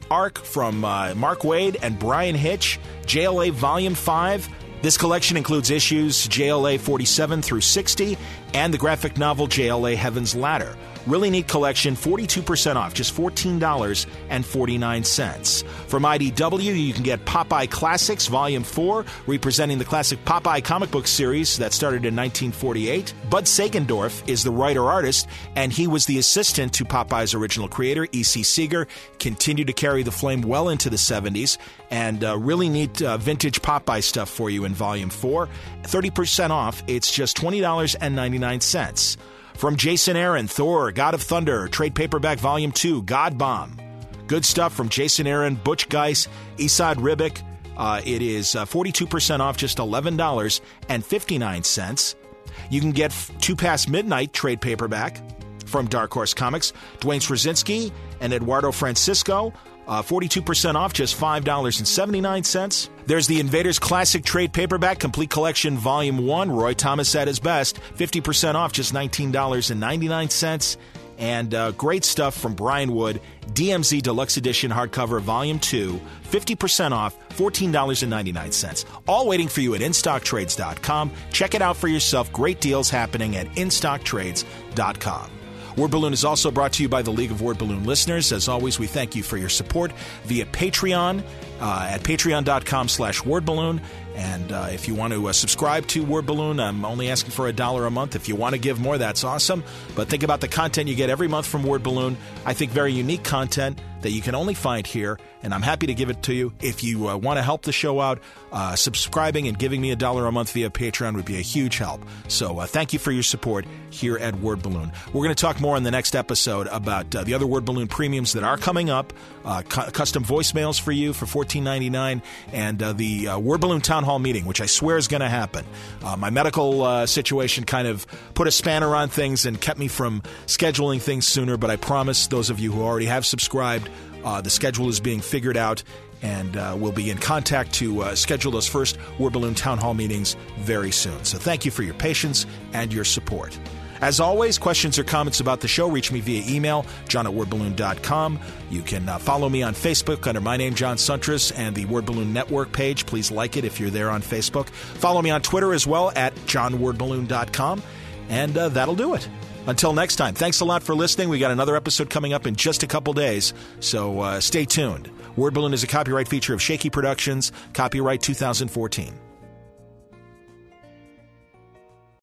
Arc from uh, Mark Waid and Brian Hitch, J L A Volume five. This collection includes issues J L A forty-seven through sixty and the graphic novel J L A Heaven's Ladder. Really neat collection, forty-two percent off, just fourteen dollars and forty-nine cents. From I D W, you can get Popeye Classics Volume four, representing the classic Popeye comic book series that started in nineteen forty-eight. Bud Sagendorf is the writer-artist, and he was the assistant to Popeye's original creator, E C. Seeger. Continued to carry the flame well into the seventies, and uh, really neat uh, vintage Popeye stuff for you in Volume four. thirty percent off, it's just twenty dollars and ninety-nine cents. From Jason Aaron, Thor, God of Thunder, trade paperback Volume two, God Bomb. Good stuff from Jason Aaron, Butch Geis, Esad Ribic. Uh, it is uh, forty-two percent off, just eleven dollars and fifty-nine cents. You can get Two Past Midnight trade paperback from Dark Horse Comics. Dwayne Straczynski and Eduardo Francisco. Uh, forty-two percent off, just five dollars and seventy-nine cents. There's the Invaders Classic Trade Paperback Complete Collection Volume one, Roy Thomas at his best. fifty percent off, just nineteen dollars and ninety-nine cents. And uh, great stuff from Brian Wood, D M Z Deluxe Edition Hardcover Volume two, fifty percent off, fourteen dollars and ninety-nine cents. All waiting for you at in stock trades dot com. Check it out for yourself. Great deals happening at in stock trades dot com. Word Balloon is also brought to you by the League of Word Balloon listeners. As always, we thank you for your support via Patreon uh, at patreon.com slash wordballoon. And uh, if you want to uh, subscribe to Word Balloon, I'm only asking for a dollar a month. If you want to give more, that's awesome. But think about the content you get every month from Word Balloon. I think very unique content that you can only find here, and I'm happy to give it to you. If you uh, want to help the show out, uh, subscribing and giving me a dollar a month via Patreon would be a huge help. So uh, thank you for your support here at Word Balloon. We're going to talk more in the next episode about uh, the other Word Balloon premiums that are coming up, uh, cu- custom voicemails for you for fourteen ninety-nine, and uh, the uh, Word Balloon Town Hall meeting, which I swear is going to happen. Uh, my medical uh, situation kind of put a spanner on things and kept me from scheduling things sooner, but I promise those of you who already have subscribed, uh, the schedule is being figured out, and uh, we'll be in contact to uh, schedule those first Word Balloon Town Hall meetings very soon. So thank you for your patience and your support. As always, questions or comments about the show, reach me via email, john at word balloon dot com. You can uh, follow me on Facebook under my name, John Suntress, and the Word Balloon Network page. Please like it if you're there on Facebook. Follow me on Twitter as well at john word balloon dot com, and uh, that'll do it. Until next time, thanks a lot for listening. We got another episode coming up in just a couple days, so uh, stay tuned. Word Balloon is a copyright feature of Shaky Productions, copyright two thousand fourteen.